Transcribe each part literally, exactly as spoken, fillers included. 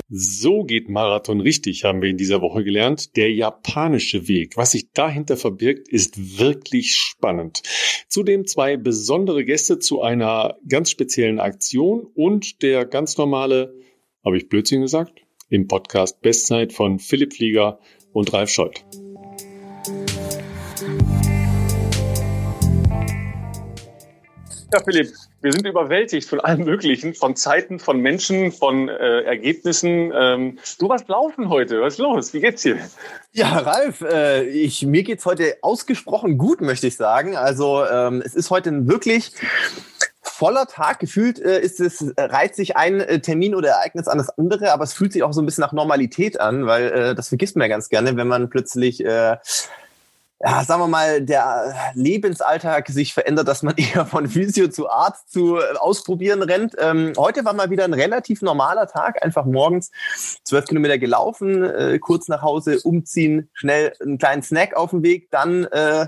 So geht Marathon richtig, haben wir in dieser Woche gelernt. Der japanische Weg. Was sich dahinter verbirgt, ist wirklich spannend. Zudem zwei besondere Gäste zu einer ganz speziellen Aktion und der ganz normale, habe ich Blödsinn gesagt, im Podcast Bestzeit von Philipp Flieger und Ralf Scholz. Ja, Philipp, wir sind überwältigt von allem Möglichen, von Zeiten, von Menschen, von äh, Ergebnissen. Ähm, du warst laufen heute. Was ist los? Wie geht's dir? Ja, Ralf, äh, ich, mir geht's heute ausgesprochen gut, möchte ich sagen. Also ähm, es ist heute ein wirklich voller Tag. Gefühlt äh, ist es, äh, reiht sich ein äh, Termin oder Ereignis an das andere, aber es fühlt sich auch so ein bisschen nach Normalität an, weil äh, das vergisst man ja ganz gerne, wenn man plötzlich... Äh, ja, sagen wir mal, der Lebensalltag sich verändert, dass man eher von Physio zu Arzt zu äh, Ausprobieren rennt. Ähm, heute war mal wieder ein relativ normaler Tag, einfach morgens zwölf Kilometer gelaufen, äh, kurz nach Hause umziehen, schnell einen kleinen Snack auf dem Weg, dann äh,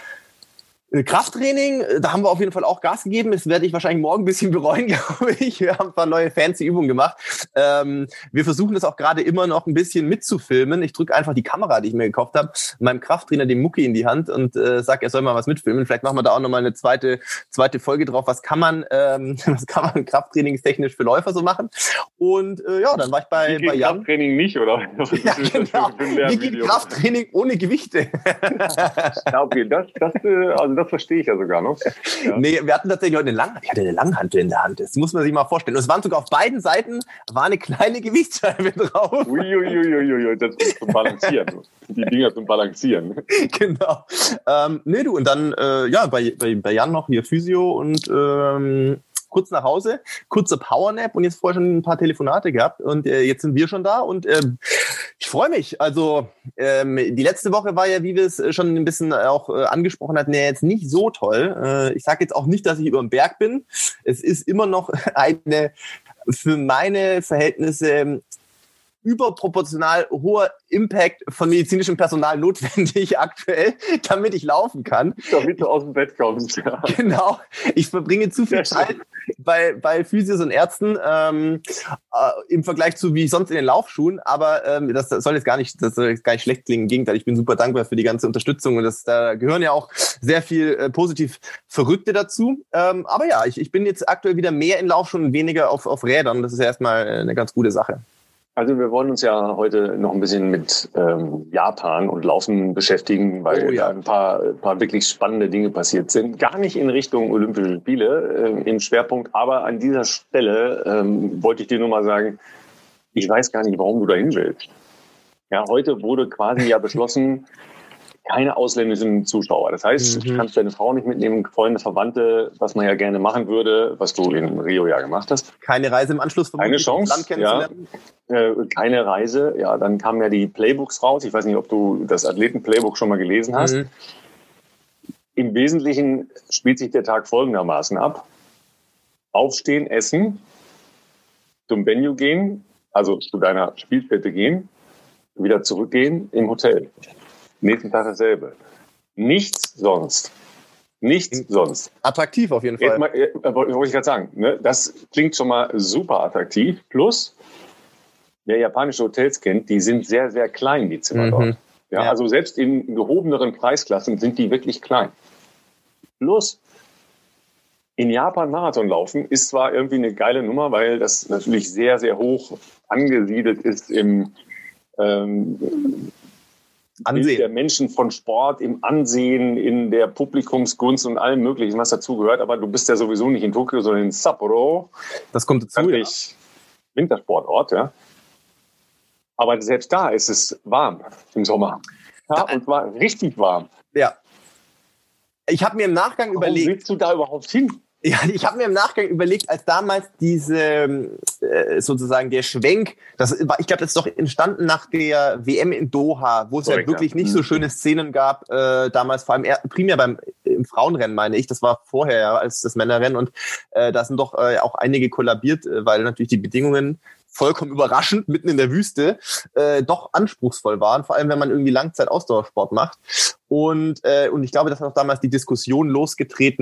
Krafttraining, da haben wir auf jeden Fall auch Gas gegeben. Das werde ich wahrscheinlich morgen ein bisschen bereuen, glaube ich. Wir haben ein paar neue fancy Übungen gemacht. Ähm, wir versuchen das auch gerade immer noch ein bisschen mitzufilmen. Ich drücke einfach die Kamera, die ich mir gekauft habe, meinem Krafttrainer den Mucki in die Hand und äh, sage, er soll mal was mitfilmen. Vielleicht machen wir da auch nochmal eine zweite zweite Folge drauf. Was kann man ähm, was kann man krafttrainingstechnisch für Läufer so machen? Und äh, ja, dann war ich bei, Wie bei geht Jan. Krafttraining nicht, oder? Ja, genau. Wie geht Krafttraining ohne Gewichte? Ja, okay, das, das, äh, also das verstehe ich ja sogar noch. Ja. Nee, wir hatten tatsächlich heute eine Langhand. Ich hatte eine Langhantel in der Hand. Das muss man sich mal vorstellen. Und es waren sogar auf beiden Seiten war eine kleine Gewichtsscheibe drauf. Uiuiuiui, das ist zum Balancieren. Die Dinger zum Balancieren. Genau. Ähm, nee, du, und dann, äh, ja, bei, bei, bei Jan noch hier Physio und ähm, kurz nach Hause, kurzer Powernap und jetzt vorher schon ein paar Telefonate gehabt und äh, jetzt sind wir schon da und ähm, ich freue mich. Also ähm, die letzte Woche war ja, wie wir es schon ein bisschen auch äh, angesprochen hatten, ja jetzt nicht so toll. Äh, ich sage jetzt auch nicht, dass ich über dem Berg bin. Es ist immer noch eine für meine Verhältnisse überproportional hoher Impact von medizinischem Personal notwendig aktuell, damit ich laufen kann. Damit du aus dem Bett kommst. Ja. Genau. Ich verbringe zu viel Zeit bei, bei Physios und Ärzten ähm, äh, im Vergleich zu wie sonst in den Laufschuhen, aber ähm, das soll jetzt gar nicht, das soll jetzt gar nicht schlecht klingen. Im Gegenteil, ich bin super dankbar für die ganze Unterstützung und das, da gehören ja auch sehr viel äh, positiv Verrückte dazu. Ähm, aber ja, ich, ich bin jetzt aktuell wieder mehr in Laufschuhen und weniger auf, auf Rädern. Das ist ja erstmal eine ganz gute Sache. Also wir wollen uns ja heute noch ein bisschen mit ähm, Japan und Laufen beschäftigen, weil oh, ja. da ein paar, ein paar wirklich spannende Dinge passiert sind. Gar nicht in Richtung Olympische Spiele äh, im Schwerpunkt, aber an dieser Stelle ähm, wollte ich dir nur mal sagen, ich weiß gar nicht, warum du dahin willst. Ja, heute wurde quasi ja beschlossen, keine ausländischen Zuschauer. Das heißt, mhm. du kannst deine Frau nicht mitnehmen, Freunde, Verwandte, was man ja gerne machen würde, was du in Rio ja gemacht hast. Keine Reise im Anschluss vom Keine Chance, Land kennenzulernen. Ja. Äh, keine Reise. Ja, dann kamen ja die Playbooks raus. Ich weiß nicht, ob du das Athleten-Playbook schon mal gelesen hast. Mhm. Im Wesentlichen spielt sich der Tag folgendermaßen ab. Aufstehen, essen, zum Venue gehen, also zu deiner Spielstätte gehen, wieder zurückgehen im Hotel. Nächsten Tag dasselbe. Nichts sonst. Nichts sonst. Attraktiv auf jeden Fall. Jetzt mal, äh, wollte ich gerade sagen, ne? Das klingt schon mal super attraktiv. Plus, wer japanische Hotels kennt, die sind sehr, sehr klein, die Zimmer mhm. dort. Ja, ja. Also selbst in gehobeneren Preisklassen sind die wirklich klein. Plus, in Japan Marathon laufen ist zwar irgendwie eine geile Nummer, weil das natürlich sehr, sehr hoch angesiedelt ist im ähm, Ansehen der Menschen von Sport, im Ansehen, in der Publikumsgunst und allem Möglichen, was dazugehört. Aber du bist ja sowieso nicht in Tokio, sondern in Sapporo. Das kommt dazu, ja. Wintersportort, ja. Aber selbst da ist es warm im Sommer. Ja, und zwar richtig warm. Ja. Ich habe mir im Nachgang Warum überlegt... willst du da überhaupt hin? Ja, ich habe mir im Nachgang überlegt, als damals diese äh, sozusagen der Schwenk, das war, ich glaube, das ist doch entstanden nach der W M in Doha, wo es ja wirklich nicht so schöne Szenen gab, äh, damals vor allem eher, primär beim im Frauenrennen, meine ich, das war vorher ja, als das Männerrennen und äh, da sind doch äh, auch einige kollabiert, äh, weil natürlich die Bedingungen vollkommen überraschend mitten in der Wüste äh, doch anspruchsvoll waren, vor allem wenn man irgendwie Langzeit-Ausdauersport macht und äh, und ich glaube, das hat auch damals die Diskussion losgetreten,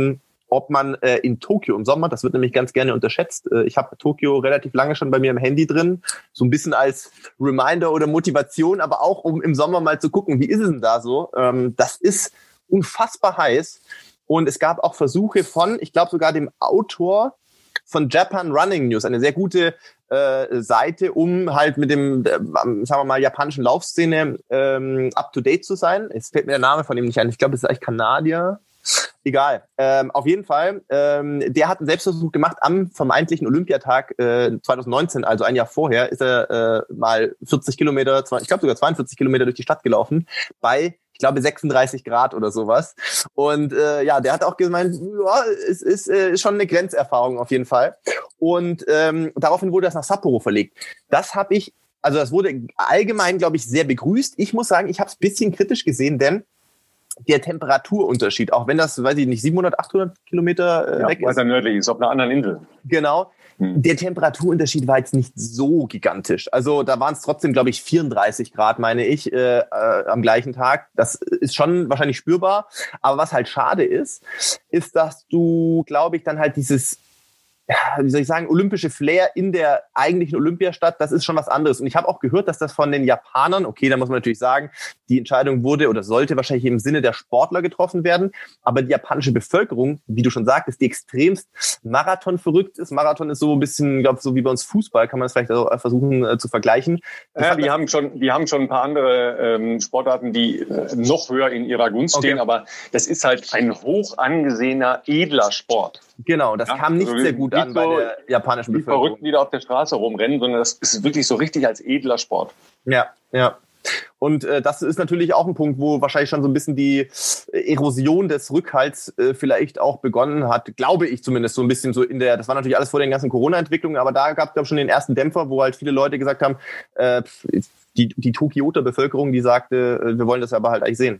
ob man äh, in Tokio im Sommer, das wird nämlich ganz gerne unterschätzt, äh, ich habe Tokio relativ lange schon bei mir im Handy drin, so ein bisschen als Reminder oder Motivation, aber auch um im Sommer mal zu gucken, wie ist es denn da so? Ähm, das ist unfassbar heiß und es gab auch Versuche von, ich glaube sogar dem Autor von Japan Running News, eine sehr gute äh, Seite, um halt mit dem, äh, sagen wir mal, japanischen Laufszene ähm, up-to-date zu sein. Es fällt mir der Name von ihm nicht ein. Ich glaube, es ist eigentlich Kanadier. Egal. Ähm, auf jeden Fall, ähm, der hat einen Selbstversuch gemacht am vermeintlichen Olympiatag äh, zwanzig neunzehn, also ein Jahr vorher, ist er äh, mal vierzig Kilometer, ich glaube sogar zweiundvierzig Kilometer durch die Stadt gelaufen, bei ich glaube sechsunddreißig Grad oder sowas. Und äh, ja, der hat auch gemeint, ja, es ist äh, schon eine Grenzerfahrung auf jeden Fall. Und ähm, daraufhin wurde das nach Sapporo verlegt. Das habe ich, also das wurde allgemein, glaube ich, sehr begrüßt. Ich muss sagen, ich habe es ein bisschen kritisch gesehen, denn der Temperaturunterschied, auch wenn das, weiß ich nicht, siebenhundert, achthundert Kilometer äh, ja, weg ist. Weiter nördlich ist, auf einer anderen Insel. Genau. Der Temperaturunterschied war jetzt nicht so gigantisch. Also da waren es trotzdem, glaube ich, vierunddreißig Grad, meine ich, äh, äh, am gleichen Tag. Das ist schon wahrscheinlich spürbar. Aber was halt schade ist, ist, dass du, glaube ich, dann halt dieses, ja, wie soll ich sagen, olympische Flair in der eigentlichen Olympiastadt, das ist schon was anderes. Und ich habe auch gehört, dass das von den Japanern, okay, da muss man natürlich sagen, die Entscheidung wurde oder sollte wahrscheinlich im Sinne der Sportler getroffen werden, aber die japanische Bevölkerung, wie du schon sagtest, die extremst Marathon verrückt ist. Marathon ist so ein bisschen, glaube ich, so wie bei uns Fußball, kann man das vielleicht auch versuchen äh, zu vergleichen. Das ja, die haben schon, die haben schon ein paar andere ähm, Sportarten, die äh, noch höher in ihrer Gunst stehen, okay. Aber das ist halt ein hoch angesehener, edler Sport. Genau, das ja, kam nicht also sehr gut an bei so der japanischen Bevölkerung. Die Verrückten, die da auf der Straße rumrennen, sondern das ist wirklich so richtig als edler Sport. Ja, ja. Und äh, das ist natürlich auch ein Punkt, wo wahrscheinlich schon so ein bisschen die Erosion des Rückhalts äh, vielleicht auch begonnen hat, glaube ich zumindest so ein bisschen so in der, das war natürlich alles vor den ganzen Corona-Entwicklungen, aber da gab es glaube ich schon den ersten Dämpfer, wo halt viele Leute gesagt haben, äh, die, die Tokioter Bevölkerung, die sagte, äh, wir wollen das aber halt eigentlich sehen.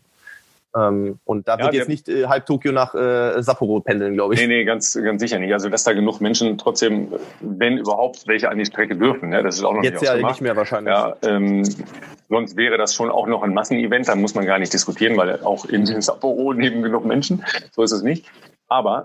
Ähm, und da wird ja, jetzt nicht äh, halb Tokio nach äh, Sapporo pendeln, glaube ich. Nee, nee, ganz, ganz sicher nicht. Also, dass da genug Menschen trotzdem, wenn überhaupt, welche an die Strecke dürfen, ja, das ist auch noch jetzt nicht ja nicht mehr wahrscheinlich. Ja, ähm, sonst wäre das schon auch noch ein Massenevent, da muss man gar nicht diskutieren, weil auch in Sapporo leben genug Menschen. So ist es nicht. Aber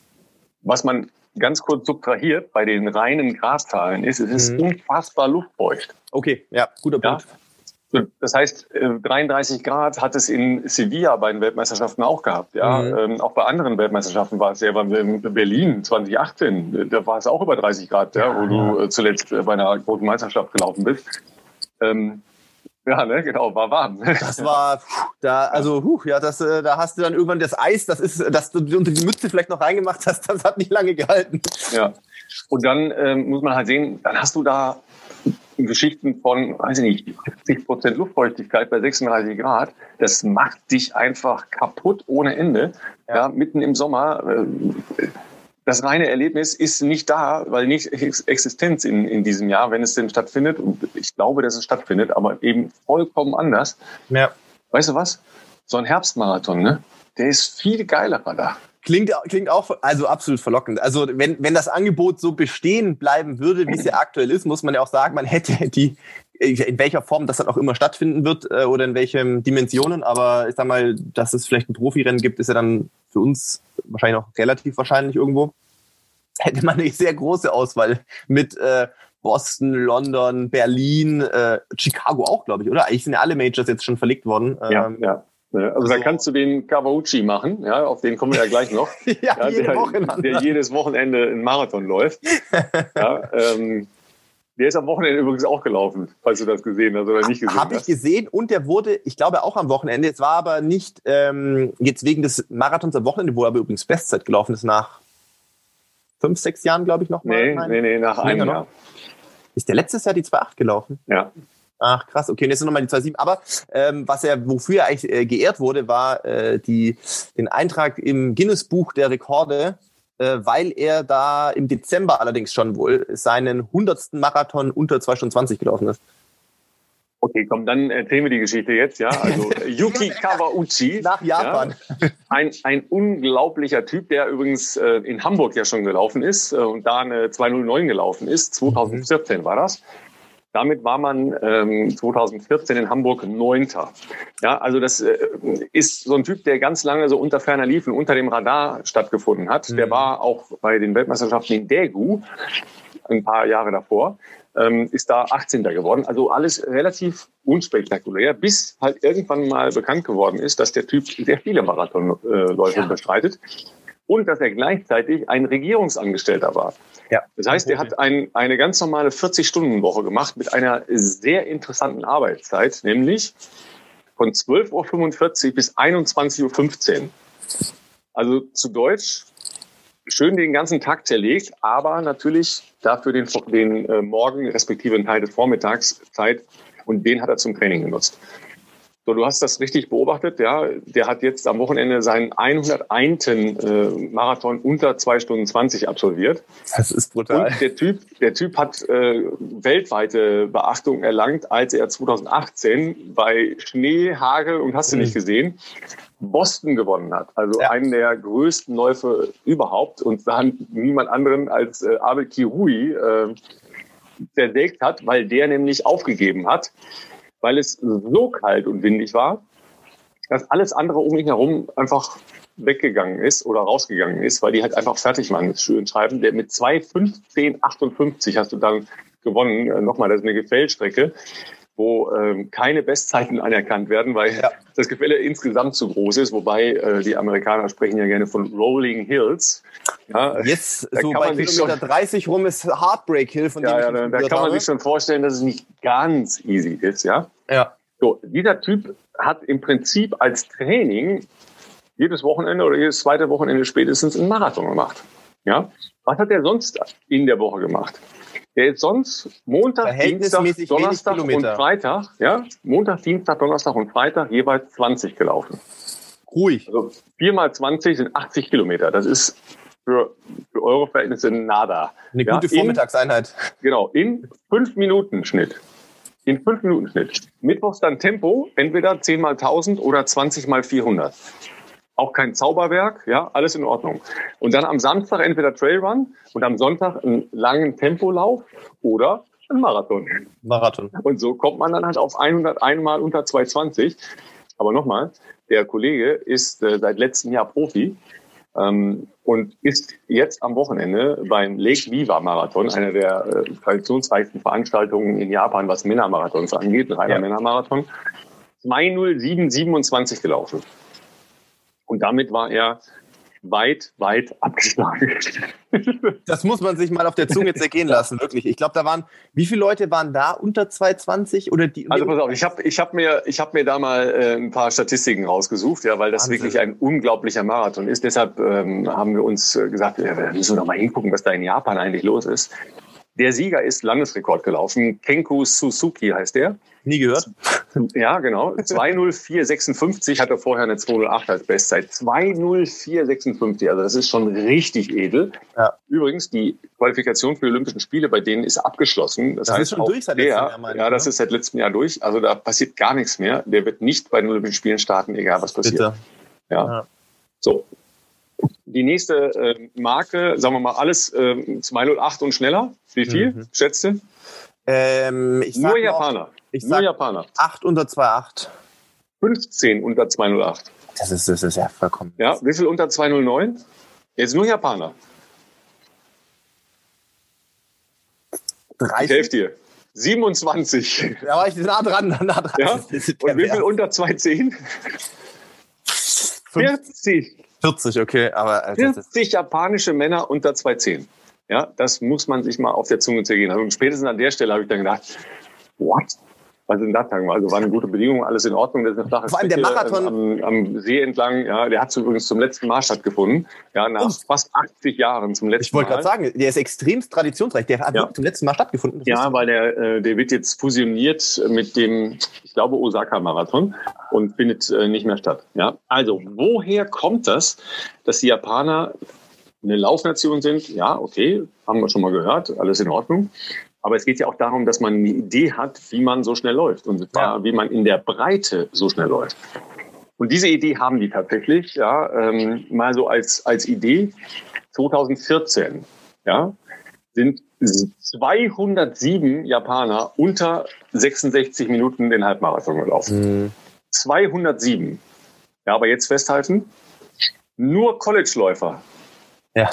was man ganz kurz subtrahiert bei den reinen Graszahlen ist, es ist mhm. unfassbar luftfeucht. Okay, ja, guter Punkt. Ja? Das heißt, dreiunddreißig Grad hat es in Sevilla bei den Weltmeisterschaften auch gehabt. Ja, mhm. ähm, auch bei anderen Weltmeisterschaften war es ja, in Berlin zwanzig achtzehn, da war es auch über dreißig Grad, ja, wo du äh, zuletzt bei einer großen Meisterschaft gelaufen bist. Ähm, ja, ne, genau, war warm. Das war, da, also, huh, ja, das, äh, da hast du dann irgendwann das Eis, das ist, dass du unter die Mütze vielleicht noch reingemacht hast, das hat nicht lange gehalten. Ja. Und dann ähm, muss man halt sehen, dann hast du da Geschichten von, weiß ich nicht, fünfzig Prozent Luftfeuchtigkeit bei sechsunddreißig Grad, das macht dich einfach kaputt ohne Ende. Ja, ja mitten im Sommer. Das reine Erlebnis ist nicht da, weil nicht Existenz in, in diesem Jahr, wenn es denn stattfindet. Und ich glaube, dass es stattfindet, aber eben vollkommen anders. Ja. Weißt du was? So ein Herbstmarathon, ne? Der ist viel geiler da. Klingt, klingt auch also absolut verlockend. Also wenn, wenn das Angebot so bestehen bleiben würde, wie es ja aktuell ist, muss man ja auch sagen, man hätte die, in welcher Form das dann auch immer stattfinden wird äh, oder in welchen Dimensionen. Aber ich sag mal, dass es vielleicht ein Profirennen gibt, ist ja dann für uns wahrscheinlich auch relativ wahrscheinlich irgendwo. Hätte man eine sehr große Auswahl mit äh, Boston, London, Berlin, äh, Chicago auch, glaube ich, oder? Eigentlich sind ja alle Majors jetzt schon verlegt worden. Ja, ähm, ja. Also, also da kannst du den Kawauchi machen, ja, auf den kommen wir ja gleich noch. ja, ja jede der, Woche der jedes Wochenende einen Marathon läuft. ja, ähm, der ist am Wochenende übrigens auch gelaufen, falls du das gesehen hast oder nicht gesehen Hab hast. Habe ich gesehen und der wurde, ich glaube auch am Wochenende, es war aber nicht ähm, jetzt wegen des Marathons am Wochenende, wo er aber übrigens Bestzeit gelaufen ist, nach fünf, sechs Jahren, glaube ich, noch mal. Nee, nee, nee, nach einem Jahr. Ist der letztes Jahr die zwei Komma acht gelaufen? Ja. Ach krass, okay, jetzt sind nochmal die zwei Komma sieben. Aber ähm, was er, wofür er eigentlich äh, geehrt wurde, war äh, die, den Eintrag im Guinness-Buch der Rekorde, äh, weil er da im Dezember allerdings schon wohl seinen hundertsten Marathon unter zwei Stunden zwanzig gelaufen ist. Okay, komm, dann erzählen wir die Geschichte jetzt, ja. Also Yuki Kawauchi. Nach Japan. Ja, ein, ein unglaublicher Typ, der übrigens äh, in Hamburg ja schon gelaufen ist äh, und da eine zwei null neun gelaufen ist. zwanzig vierzehn mhm. war das. Damit war man ähm, zweitausendvierzehn in Hamburg Neunter. Ja, also das äh, ist so ein Typ, der ganz lange so unter ferner Liefen, unter dem Radar stattgefunden hat. Mhm. Der war auch bei den Weltmeisterschaften in Daegu ein paar Jahre davor, ähm, ist da achtzehnter geworden. Also alles relativ unspektakulär, bis halt irgendwann mal bekannt geworden ist, dass der Typ sehr viele Marathonläufe ja. bestreitet und dass er gleichzeitig ein Regierungsangestellter war. Ja. Das heißt, er hat ein, eine ganz normale vierzig-Stunden-Woche gemacht mit einer sehr interessanten Arbeitszeit, nämlich von zwölf Uhr fünfundvierzig bis einundzwanzig Uhr fünfzehn. Also zu Deutsch, schön den ganzen Tag zerlegt, aber natürlich dafür den, den äh, Morgen respektive einen Teil des Vormittags Zeit und den hat er zum Training genutzt. So, du hast das richtig beobachtet, ja. Der hat jetzt am Wochenende seinen hunderteinten Äh, Marathon unter zwei Stunden zwanzig absolviert. Das ist brutal. Und der Typ, der Typ hat äh, weltweite Beachtung erlangt, als er zweitausendachtzehn bei Schnee, Hagel und hast du mhm. nicht gesehen, Boston gewonnen hat. Also ja. einen der größten Läufe überhaupt und dann niemand anderen als äh, Abel Kirui äh, zersägt hat, weil der nämlich aufgegeben hat, weil es so kalt und windig war, dass alles andere um ihn herum einfach weggegangen ist oder rausgegangen ist, weil die halt einfach fertig waren mit schön schreiben. Der mit zwei fünfzehn achtundfünfzig hast du dann gewonnen. Äh, nochmal, das ist eine Gefällstrecke, wo ähm, keine Bestzeiten anerkannt werden, weil ja. das Gefälle insgesamt zu groß ist. Wobei äh, die Amerikaner sprechen ja gerne von Rolling Hills. Ja, jetzt so bei Kilometer dreißig rum ist Heartbreak Hill, von dem ja, ich ja, da, da kann man habe. sich schon vorstellen, dass es nicht ganz easy ist. Ja. Ja. So, dieser Typ hat im Prinzip als Training jedes Wochenende oder jedes zweite Wochenende spätestens einen Marathon gemacht. Ja. Was hat er sonst in der Woche gemacht? Der ist sonst Montag, Dienstag, Donnerstag und Freitag, ja, Montag, Dienstag, Donnerstag und Freitag jeweils zwanzig gelaufen. Ruhig. Also vier mal zwanzig sind achtzig Kilometer. Das ist für, für eure Verhältnisse nada. Eine ja, gute Vormittagseinheit. In, genau, in fünf Minuten Schnitt. In fünf Minuten Schnitt. Mittwochs dann Tempo, entweder zehn mal tausend oder zwanzig mal vierhundert. Auch kein Zauberwerk, ja, alles in Ordnung. Und dann am Samstag entweder Trailrun und am Sonntag einen langen Tempolauf oder einen Marathon. Marathon. Und so kommt man dann halt auf hunderteins Mal unter zwei zwanzig. Aber nochmal, der Kollege ist äh, seit letztem Jahr Profi ähm, und ist jetzt am Wochenende beim Lake Viva Marathon, einer der äh, traditionsreichsten Veranstaltungen in Japan, was Männermarathons angeht, ein reiner ja. Männermarathon, zwei null sieben siebenundzwanzig gelaufen. Und damit war er weit, weit abgeschlagen. Das muss man sich mal auf der Zunge zergehen lassen, wirklich. Ich glaube, da waren, wie viele Leute waren da unter zwei zwanzig? Oder die? Also pass auf, ich habe ich hab mir, ich hab mir da mal äh, ein paar Statistiken rausgesucht, ja, weil das Wahnsinn. Wirklich ein unglaublicher Marathon ist. Deshalb ähm, haben wir uns gesagt, ja, wir müssen doch mal hingucken, was da in Japan eigentlich los ist. Der Sieger ist Landesrekord gelaufen. Kenku Suzuki heißt der. Nie gehört. Ja, genau. zwei null vier sechsundfünfzig hatte vorher eine zwei null acht als Bestzeit. zwei null vier sechsundfünfzig, also das ist schon richtig edel. Ja. Übrigens, die Qualifikation für die Olympischen Spiele bei denen ist abgeschlossen. Das, das heißt, ist schon durch seit letztem Jahr. Meine, ja, das ist seit letztem Jahr durch. Also da passiert gar nichts mehr. Der wird nicht bei den Olympischen Spielen starten, egal was passiert. Bitte. Ja. ja. So. Die nächste äh, Marke, sagen wir mal, alles äh, zwei null acht und schneller. Wie viel, mhm. schätzt du? Ähm, ich Nur sag Japaner. Noch, ich Nur sag Japaner. acht unter zwei acht. fünfzehn unter zwei null acht. Das ist, das ist ja vollkommen. Ja, wie viel unter zwei null neun? Jetzt nur Japaner. dreißig. Ich helfe dir. siebenundzwanzig. Da war ich nah dran. Nah dran. Ja? Und wie viel unter zwei zehn? vierzig. vierzig, okay. Aber, also, vierzig japanische Männer unter zwei zehn. Ja, das muss man sich mal auf der Zunge zergehen. Also spätestens an der Stelle habe ich dann gedacht, what? Was sind das? Also waren gute Bedingungen, alles in Ordnung. Das ist eine flache Vor allem der Marathon am, am See entlang. Ja, der hat übrigens zum letzten Mal stattgefunden. Ja, nach oh. fast achtzig Jahren zum letzten ich Mal. Ich wollte gerade sagen, der ist extremst traditionsreich. Der hat ja. zum letzten Mal stattgefunden. Das ja, weil der, äh, der wird jetzt fusioniert mit dem, ich glaube, Osaka-Marathon und findet äh, nicht mehr statt. Ja, also woher kommt das, dass die Japaner eine Laufnation sind? Ja, okay, haben wir schon mal gehört, alles in Ordnung. Aber es geht ja auch darum, dass man eine Idee hat, wie man so schnell läuft. Und zwar, ja. wie man in der Breite so schnell läuft. Und diese Idee haben die tatsächlich, ja, ähm, mal so als, als Idee. zwanzig vierzehn, ja, sind zweihundertsieben Japaner unter sechsundsechzig Minuten den Halbmarathon gelaufen. Mhm. zweihundertsieben. Ja, aber jetzt festhalten, nur College-Läufer. Ja.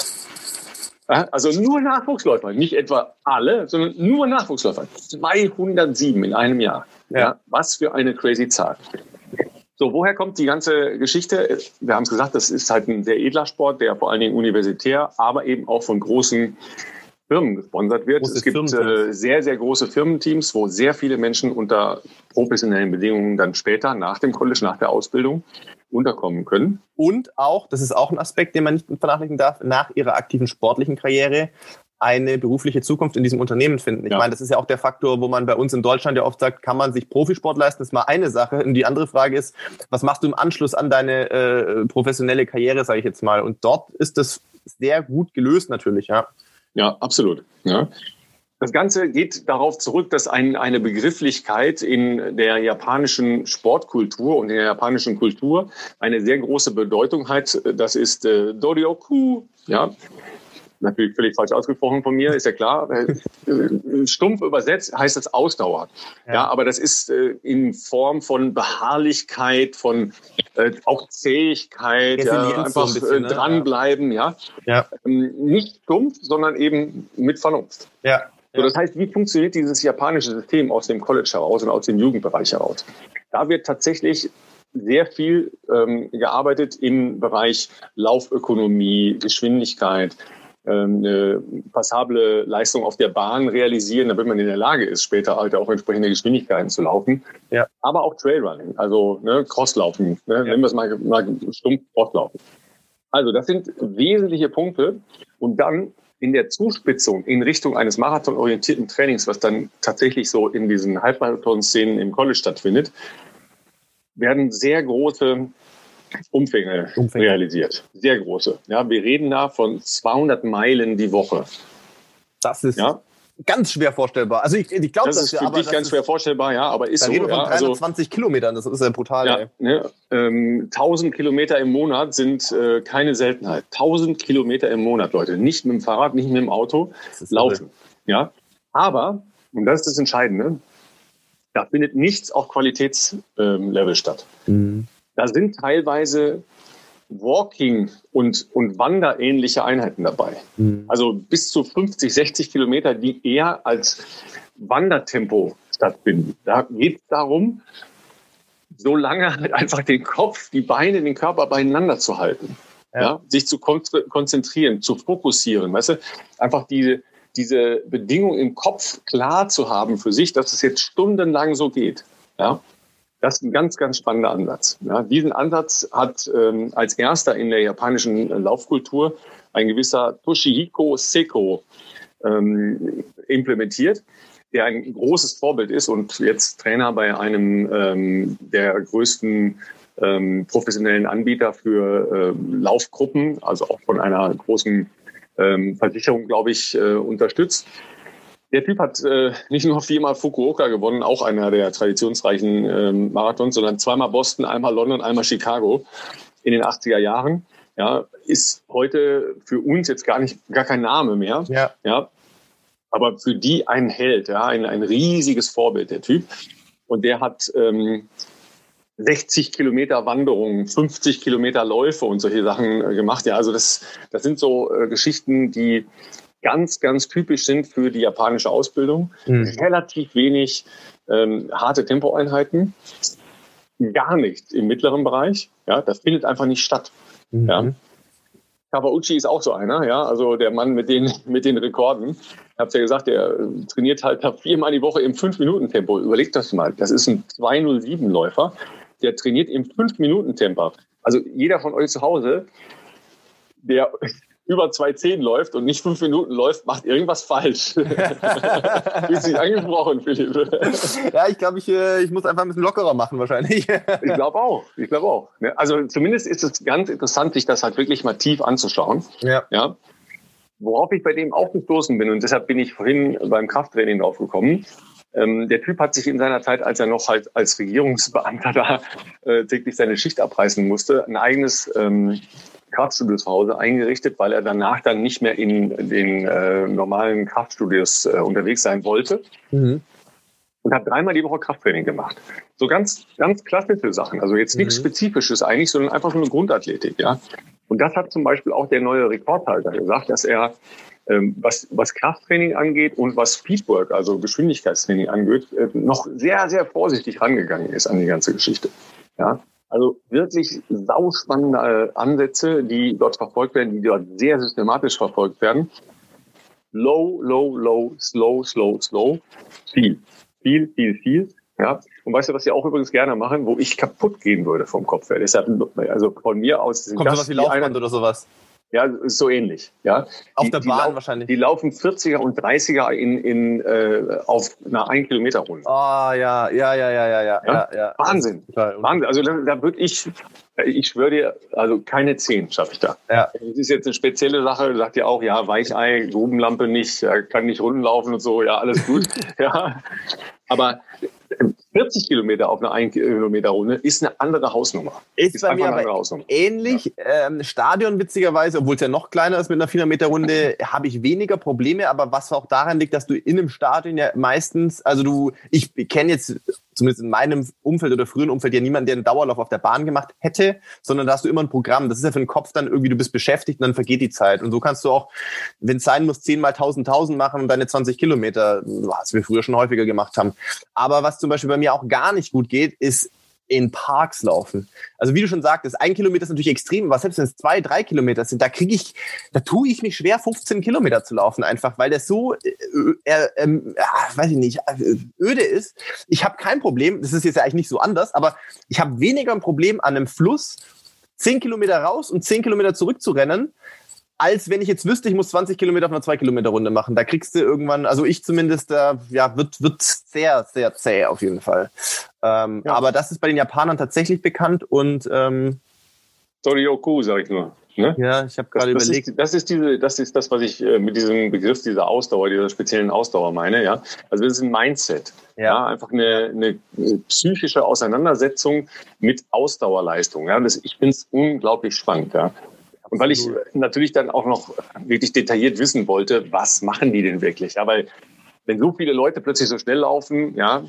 Also nur Nachwuchsläufer, nicht etwa alle, sondern nur Nachwuchsläufer. zweihundertsieben in einem Jahr. Ja. Ja, was für eine crazy Zahl. So, woher kommt die ganze Geschichte? Wir haben es gesagt, das ist halt ein sehr edler Sport, der vor allen Dingen universitär, aber eben auch von großen Firmen gesponsert wird. Große es gibt äh, sehr, sehr große Firmenteams, wo sehr viele Menschen unter professionellen Bedingungen dann später nach dem College, nach der Ausbildung unterkommen können. Und auch, das ist auch ein Aspekt, den man nicht vernachlässigen darf, nach ihrer aktiven sportlichen Karriere eine berufliche Zukunft in diesem Unternehmen finden. Ich ja. meine, das ist ja auch der Faktor, wo man bei uns in Deutschland ja oft sagt, kann man sich Profisport leisten? Das ist mal eine Sache. Und die andere Frage ist, was machst du im Anschluss an deine äh, professionelle Karriere, sage ich jetzt mal. Und dort ist das sehr gut gelöst natürlich, ja. Ja, absolut. Ja. Das Ganze geht darauf zurück, dass ein, eine Begrifflichkeit in der japanischen Sportkultur und in der japanischen Kultur eine sehr große Bedeutung hat. Das ist äh, Doryoku, ja. Natürlich völlig falsch ausgesprochen von mir, ist ja klar. Stumpf übersetzt heißt das Ausdauer. Ja, ja, aber das ist äh, in Form von Beharrlichkeit, von äh, auch Zähigkeit, ja, einfach so ein bisschen, äh, dranbleiben. Ne? Ja. Ja. Ähm, nicht stumpf, sondern eben mit Vernunft. Ja. So, das heißt, wie funktioniert dieses japanische System aus dem College heraus und aus dem Jugendbereich heraus? Da wird tatsächlich sehr viel ähm, gearbeitet im Bereich Laufökonomie, Geschwindigkeit, eine passable Leistung auf der Bahn realisieren, damit man in der Lage ist, später halt auch entsprechende Geschwindigkeiten zu laufen. Ja. Aber auch Trailrunning, also ne, Crosslaufen, ne, ja. nennen wir es mal, mal stumpf Crosslaufen. Also das sind wesentliche Punkte. Und dann in der Zuspitzung in Richtung eines marathonorientierten Trainings, was dann tatsächlich so in diesen Halbmarathon-Szenen im College stattfindet, werden sehr große Umfänge, Umfänge realisiert. Sehr große. Ja, wir reden da von zweihundert Meilen die Woche. Das ist ja ganz schwer vorstellbar. Also ich, ich glaube, das, das ist für dich ganz schwer vorstellbar, ja, aber ist da so. Reden wir von ja, dreihundertzwanzig also, Kilometern, das ist ja brutal. Ja, ne, ähm, tausend Kilometer im Monat sind äh, keine Seltenheit. tausend Kilometer im Monat, Leute. Nicht mit dem Fahrrad, nicht mit dem Auto, laufen. Irre. Ja, aber, und das ist das Entscheidende, da findet nichts auf Qualitätslevel ähm, statt. Mhm. Da sind teilweise Walking- und, und Wanderähnliche Einheiten dabei. Mhm. Also bis zu fünfzig, sechzig Kilometer, die eher als Wandertempo stattfinden. Da geht es darum, so lange halt einfach den Kopf, die Beine, den Körper beieinander zu halten. Ja. Ja, sich zu kon- konzentrieren, zu fokussieren. Weißt du, einfach diese, diese Bedingung im Kopf klar zu haben für sich, dass es jetzt stundenlang so geht. Ja. Das ist ein ganz, ganz spannender Ansatz. Ja, diesen Ansatz hat ähm, als erster in der japanischen äh, Laufkultur ein gewisser Toshihiko Seko ähm, implementiert, der ein großes Vorbild ist und jetzt Trainer bei einem ähm, der größten ähm, professionellen Anbieter für äh, Laufgruppen, also auch von einer großen ähm, Versicherung, glaube ich, äh, unterstützt. Der Typ hat äh, nicht nur viermal Fukuoka gewonnen, auch einer der traditionsreichen ähm, Marathons, sondern zweimal Boston, einmal London, einmal Chicago in den achtziger Jahren. Ja, ist heute für uns jetzt gar nicht, gar kein Name mehr. Ja. Ja, aber für die ein Held, ja, ein, ein riesiges Vorbild, der Typ. Und der hat ähm, sechzig Kilometer Wanderungen, fünfzig Kilometer Läufe und solche Sachen äh, gemacht. Ja, also das, das sind so äh, Geschichten, die ganz, ganz typisch sind für die japanische Ausbildung. Mhm. Relativ wenig ähm, harte Tempoeinheiten. Gar nicht im mittleren Bereich. Ja, das findet einfach nicht statt. Mhm. Ja. Kawauchi ist auch so einer, ja, also der Mann mit den, mit den Rekorden. Ich habe es ja gesagt, der trainiert halt viermal die Woche im fünf Minuten Tempo. Überlegt das mal. Das ist ein zwei null sieben Läufer. Der trainiert im fünf Minuten Tempo. Also jeder von euch zu Hause, der über zwei zehn läuft und nicht fünf Minuten läuft, macht irgendwas falsch. Bist dich angesprochen, Philipp? Ja, ich glaube, ich, ich muss einfach ein bisschen lockerer machen wahrscheinlich. Ich glaube auch. Ich glaube auch. Also zumindest ist es ganz interessant, sich das halt wirklich mal tief anzuschauen. Ja. Ja. Worauf ich bei dem auch gestoßen bin, und deshalb bin ich vorhin beim Krafttraining drauf gekommen. Ähm, der Typ hat sich in seiner Zeit, als er noch halt als Regierungsbeamter da äh, täglich seine Schicht abreißen musste, ein eigenes ähm, Kraftstudios zu Hause eingerichtet, weil er danach dann nicht mehr in den äh, normalen Kraftstudios äh, unterwegs sein wollte. Mhm. Und hat dreimal die Woche Krafttraining gemacht. So ganz, ganz klassische Sachen. Also jetzt nichts mhm. Spezifisches eigentlich, sondern einfach so eine Grundathletik, ja. Und das hat zum Beispiel auch der neue Rekordhalter gesagt, dass er, ähm, was, was Krafttraining angeht und was Speedwork, also Geschwindigkeitstraining angeht, äh, noch sehr, sehr vorsichtig rangegangen ist an die ganze Geschichte, ja. Also wirklich sauspannende Ansätze, die dort verfolgt werden, die dort sehr systematisch verfolgt werden. Low, low, low, slow, slow, slow, viel. Viel, viel, viel. Ja. Und weißt du, was sie auch übrigens gerne machen, wo ich kaputt gehen würde vom Kopf her? Deshalb, also von mir aus sind Kommt das sowas wie Laufband oder sowas? Ja, ist so ähnlich. Ja. Auf die, der Bahn die wahrscheinlich. Die laufen vierziger und dreißiger in, in, äh, auf einer ein Kilometer Runde. Ah, oh, ja, ja, ja, ja, ja, ja, ja, ja. Wahnsinn. Wahnsinn. Also da, da würde ich, ich schwöre dir, also keine zehn schaffe ich da. Ja. Das ist jetzt eine spezielle Sache, sagt ja auch, ja, Weichei, Grubenlampe nicht, kann nicht Runden laufen und so, ja, alles gut. Ja. Aber vierzig Kilometer auf einer ein Kilometer Runde ist eine andere Hausnummer. Ist, ist bei mir aber ähnlich. Ja. Ähm, Stadion witzigerweise, obwohl es ja noch kleiner ist mit einer vierhundert Meter Runde, habe ich weniger Probleme. Aber was auch daran liegt, dass du in einem Stadion ja meistens, also du, ich kenne jetzt zumindest in meinem Umfeld oder früheren Umfeld ja niemanden, der einen Dauerlauf auf der Bahn gemacht hätte, sondern da hast du immer ein Programm. Das ist ja für den Kopf dann irgendwie, du bist beschäftigt und dann vergeht die Zeit. Und so kannst du auch, wenn es sein muss, zehnmal tausend, tausend machen und deine zwanzig Kilometer, was wir früher schon häufiger gemacht haben. Aber was zum Beispiel bei mir auch gar nicht gut geht, ist in Parks laufen. Also wie du schon sagtest, ein Kilometer ist natürlich extrem, aber selbst wenn es zwei, drei Kilometer sind, da kriege ich, da tue ich mich schwer, fünfzehn Kilometer zu laufen einfach, weil das so, äh, äh, äh, weiß ich nicht, öde ist. Ich habe kein Problem, das ist jetzt ja eigentlich nicht so anders, aber ich habe weniger ein Problem an einem Fluss, zehn Kilometer raus und zehn Kilometer zurück zu rennen, als wenn ich jetzt wüsste, ich muss zwanzig Kilometer auf einer zwei Kilometer Runde machen. Da kriegst du irgendwann, also ich zumindest, äh, ja, wird, wird sehr, sehr zäh auf jeden Fall. Ähm, ja. Aber das ist bei den Japanern tatsächlich bekannt und ähm, Toryoku, sag ich nur. Ne? Ja, ich habe gerade überlegt. Ist, das ist diese, das ist das, was ich äh, mit diesem Begriff dieser Ausdauer, dieser speziellen Ausdauer meine. Ja, also das ist ein Mindset. Ja, ja einfach eine, eine psychische Auseinandersetzung mit Ausdauerleistung. Ja, das, ich finde es unglaublich spannend. Ja. Und weil ich natürlich dann auch noch wirklich detailliert wissen wollte, was machen die denn wirklich? Ja, weil wenn so viele Leute plötzlich so schnell laufen, ja,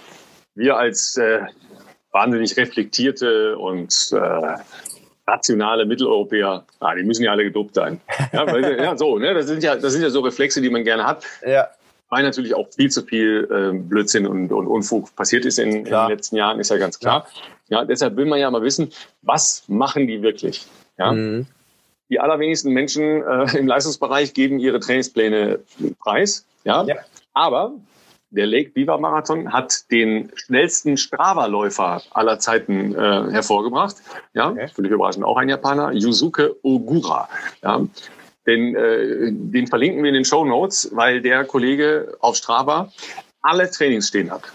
wir als äh, wahnsinnig reflektierte und äh, rationale Mitteleuropäer, ah, die müssen ja alle gedopt sein. Ja, weil, ja, so, ne, das sind ja, das sind ja so Reflexe, die man gerne hat. Ja. Weil natürlich auch viel zu viel äh, Blödsinn und, und Unfug passiert ist in, in den letzten Jahren, ist ja ganz klar. Ja. Ja, deshalb will man ja mal wissen, was machen die wirklich? Ja. Mhm. Die allerwenigsten Menschen äh, im Leistungsbereich geben ihre Trainingspläne preis. Ja? Ja. Aber der Lake Biwa Marathon hat den schnellsten Strava-Läufer aller Zeiten äh, hervorgebracht. Ja? Okay. Völlig überraschend auch ein Japaner, Yusuke Ogura. Ja? Den, äh, den verlinken wir in den Shownotes, weil der Kollege auf Strava alle Trainings stehen hat.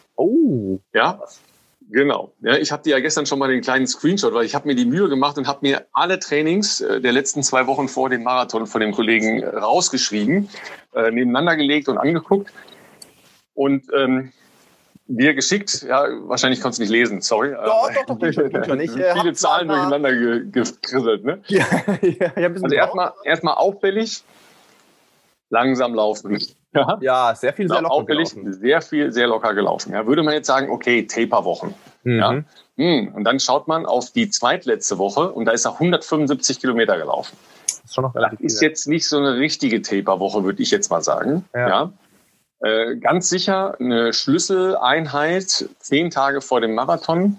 Oh, ja. Genau. Ja, ich habe dir ja gestern schon mal den kleinen Screenshot, weil ich habe mir die Mühe gemacht und habe mir alle Trainings äh, der letzten zwei Wochen vor dem Marathon von dem Kollegen äh, rausgeschrieben, äh, nebeneinander gelegt und angeguckt und ähm, dir geschickt. Ja, wahrscheinlich konntest du nicht lesen, sorry. Doch, doch, doch, doch, doch nicht. Äh, viele Zahlen durcheinander ge- gekrisselt, ne? Ja, ja, ich also erstmal erstmal auffällig, langsam laufen. Ja, ja, sehr viel, sehr locker auffällig, gelaufen. Sehr viel, sehr locker gelaufen. Ja, würde man jetzt sagen, okay, Taper-Wochen. Mhm. Ja. Und dann schaut man auf die zweitletzte Woche und da ist er hundertfünfundsiebzig Kilometer gelaufen. Das ist, schon noch relativ das ist jetzt nicht so eine richtige Taper-Woche, würde ich jetzt mal sagen. Ja. Ja. Äh, ganz sicher eine Schlüsseleinheit, zehn Tage vor dem Marathon,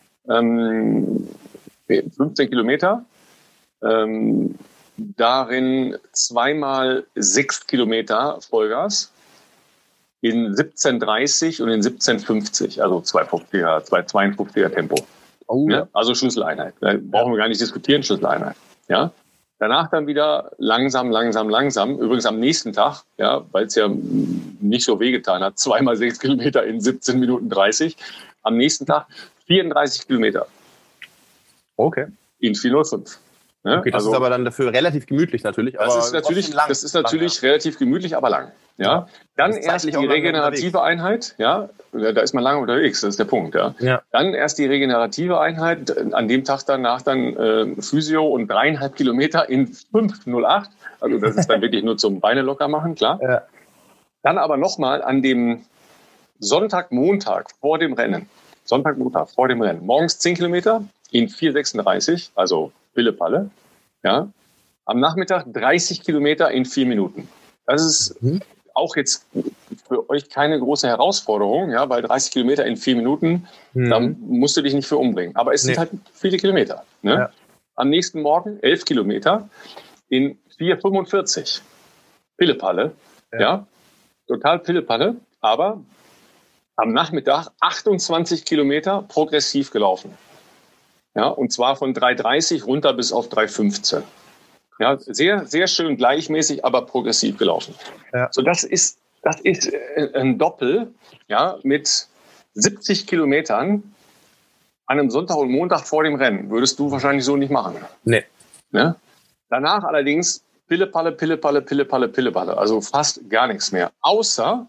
ähm, fünfzehn Kilometer. Ähm, Darin zweimal sechs Kilometer Vollgas in siebzehn dreißig und in siebzehn fünfzig, also zwei zweiundfünfziger Tempo. Oh. Ja, also Schlüsseleinheit. Da brauchen wir gar nicht diskutieren, Schlüsseleinheit. Ja. Danach dann wieder langsam, langsam, langsam. Übrigens am nächsten Tag, ja, weil es ja nicht so wehgetan hat, zweimal sechs Kilometer in siebzehn Minuten dreißig. Am nächsten Tag vierunddreißig Kilometer. Okay. In vier null fünf. Ne? Okay, das also, ist aber dann dafür relativ gemütlich natürlich. Das aber ist natürlich, lang, das ist natürlich lang, ja. relativ gemütlich, aber lang. Ja. Dann erst die regenerative Einheit. Ja, da ist man lange unterwegs. Das ist der Punkt. Ja. Ja. Dann erst die regenerative Einheit. An dem Tag danach dann äh, Physio und dreieinhalb Kilometer in fünf null acht. Also das ist dann wirklich nur zum Beine locker machen, klar. Ja. Dann aber nochmal an dem Sonntag, Montag vor dem Rennen. Sonntag, Montag vor dem Rennen. Morgens zehn Kilometer in vier sechsunddreißig, also Pille-Palle. Ja. Am Nachmittag dreißig Kilometer in vier Minuten. Das ist mhm. auch jetzt für euch keine große Herausforderung, ja, weil dreißig Kilometer in vier Minuten, mhm. da musst du dich nicht für umbringen. Aber es nee. sind halt viele Kilometer. Ne? Ja. Am nächsten Morgen elf Kilometer in vier fünfundvierzig. Pille-Palle. Ja. ja. Total Pille-Palle. Aber am Nachmittag achtundzwanzig Kilometer progressiv gelaufen. Ja, und zwar von drei dreißig runter bis auf drei fünfzehn. Ja, sehr, sehr schön gleichmäßig, aber progressiv gelaufen. Ja. So, das ist, das ist ein Doppel, ja, mit siebzig Kilometern an einem Sonntag und Montag vor dem Rennen. Würdest du wahrscheinlich so nicht machen. Nee. Ne? Danach allerdings Pille-Palle, Pille-Palle, Pille-Palle, Pille-Palle. Also fast gar nichts mehr. Außer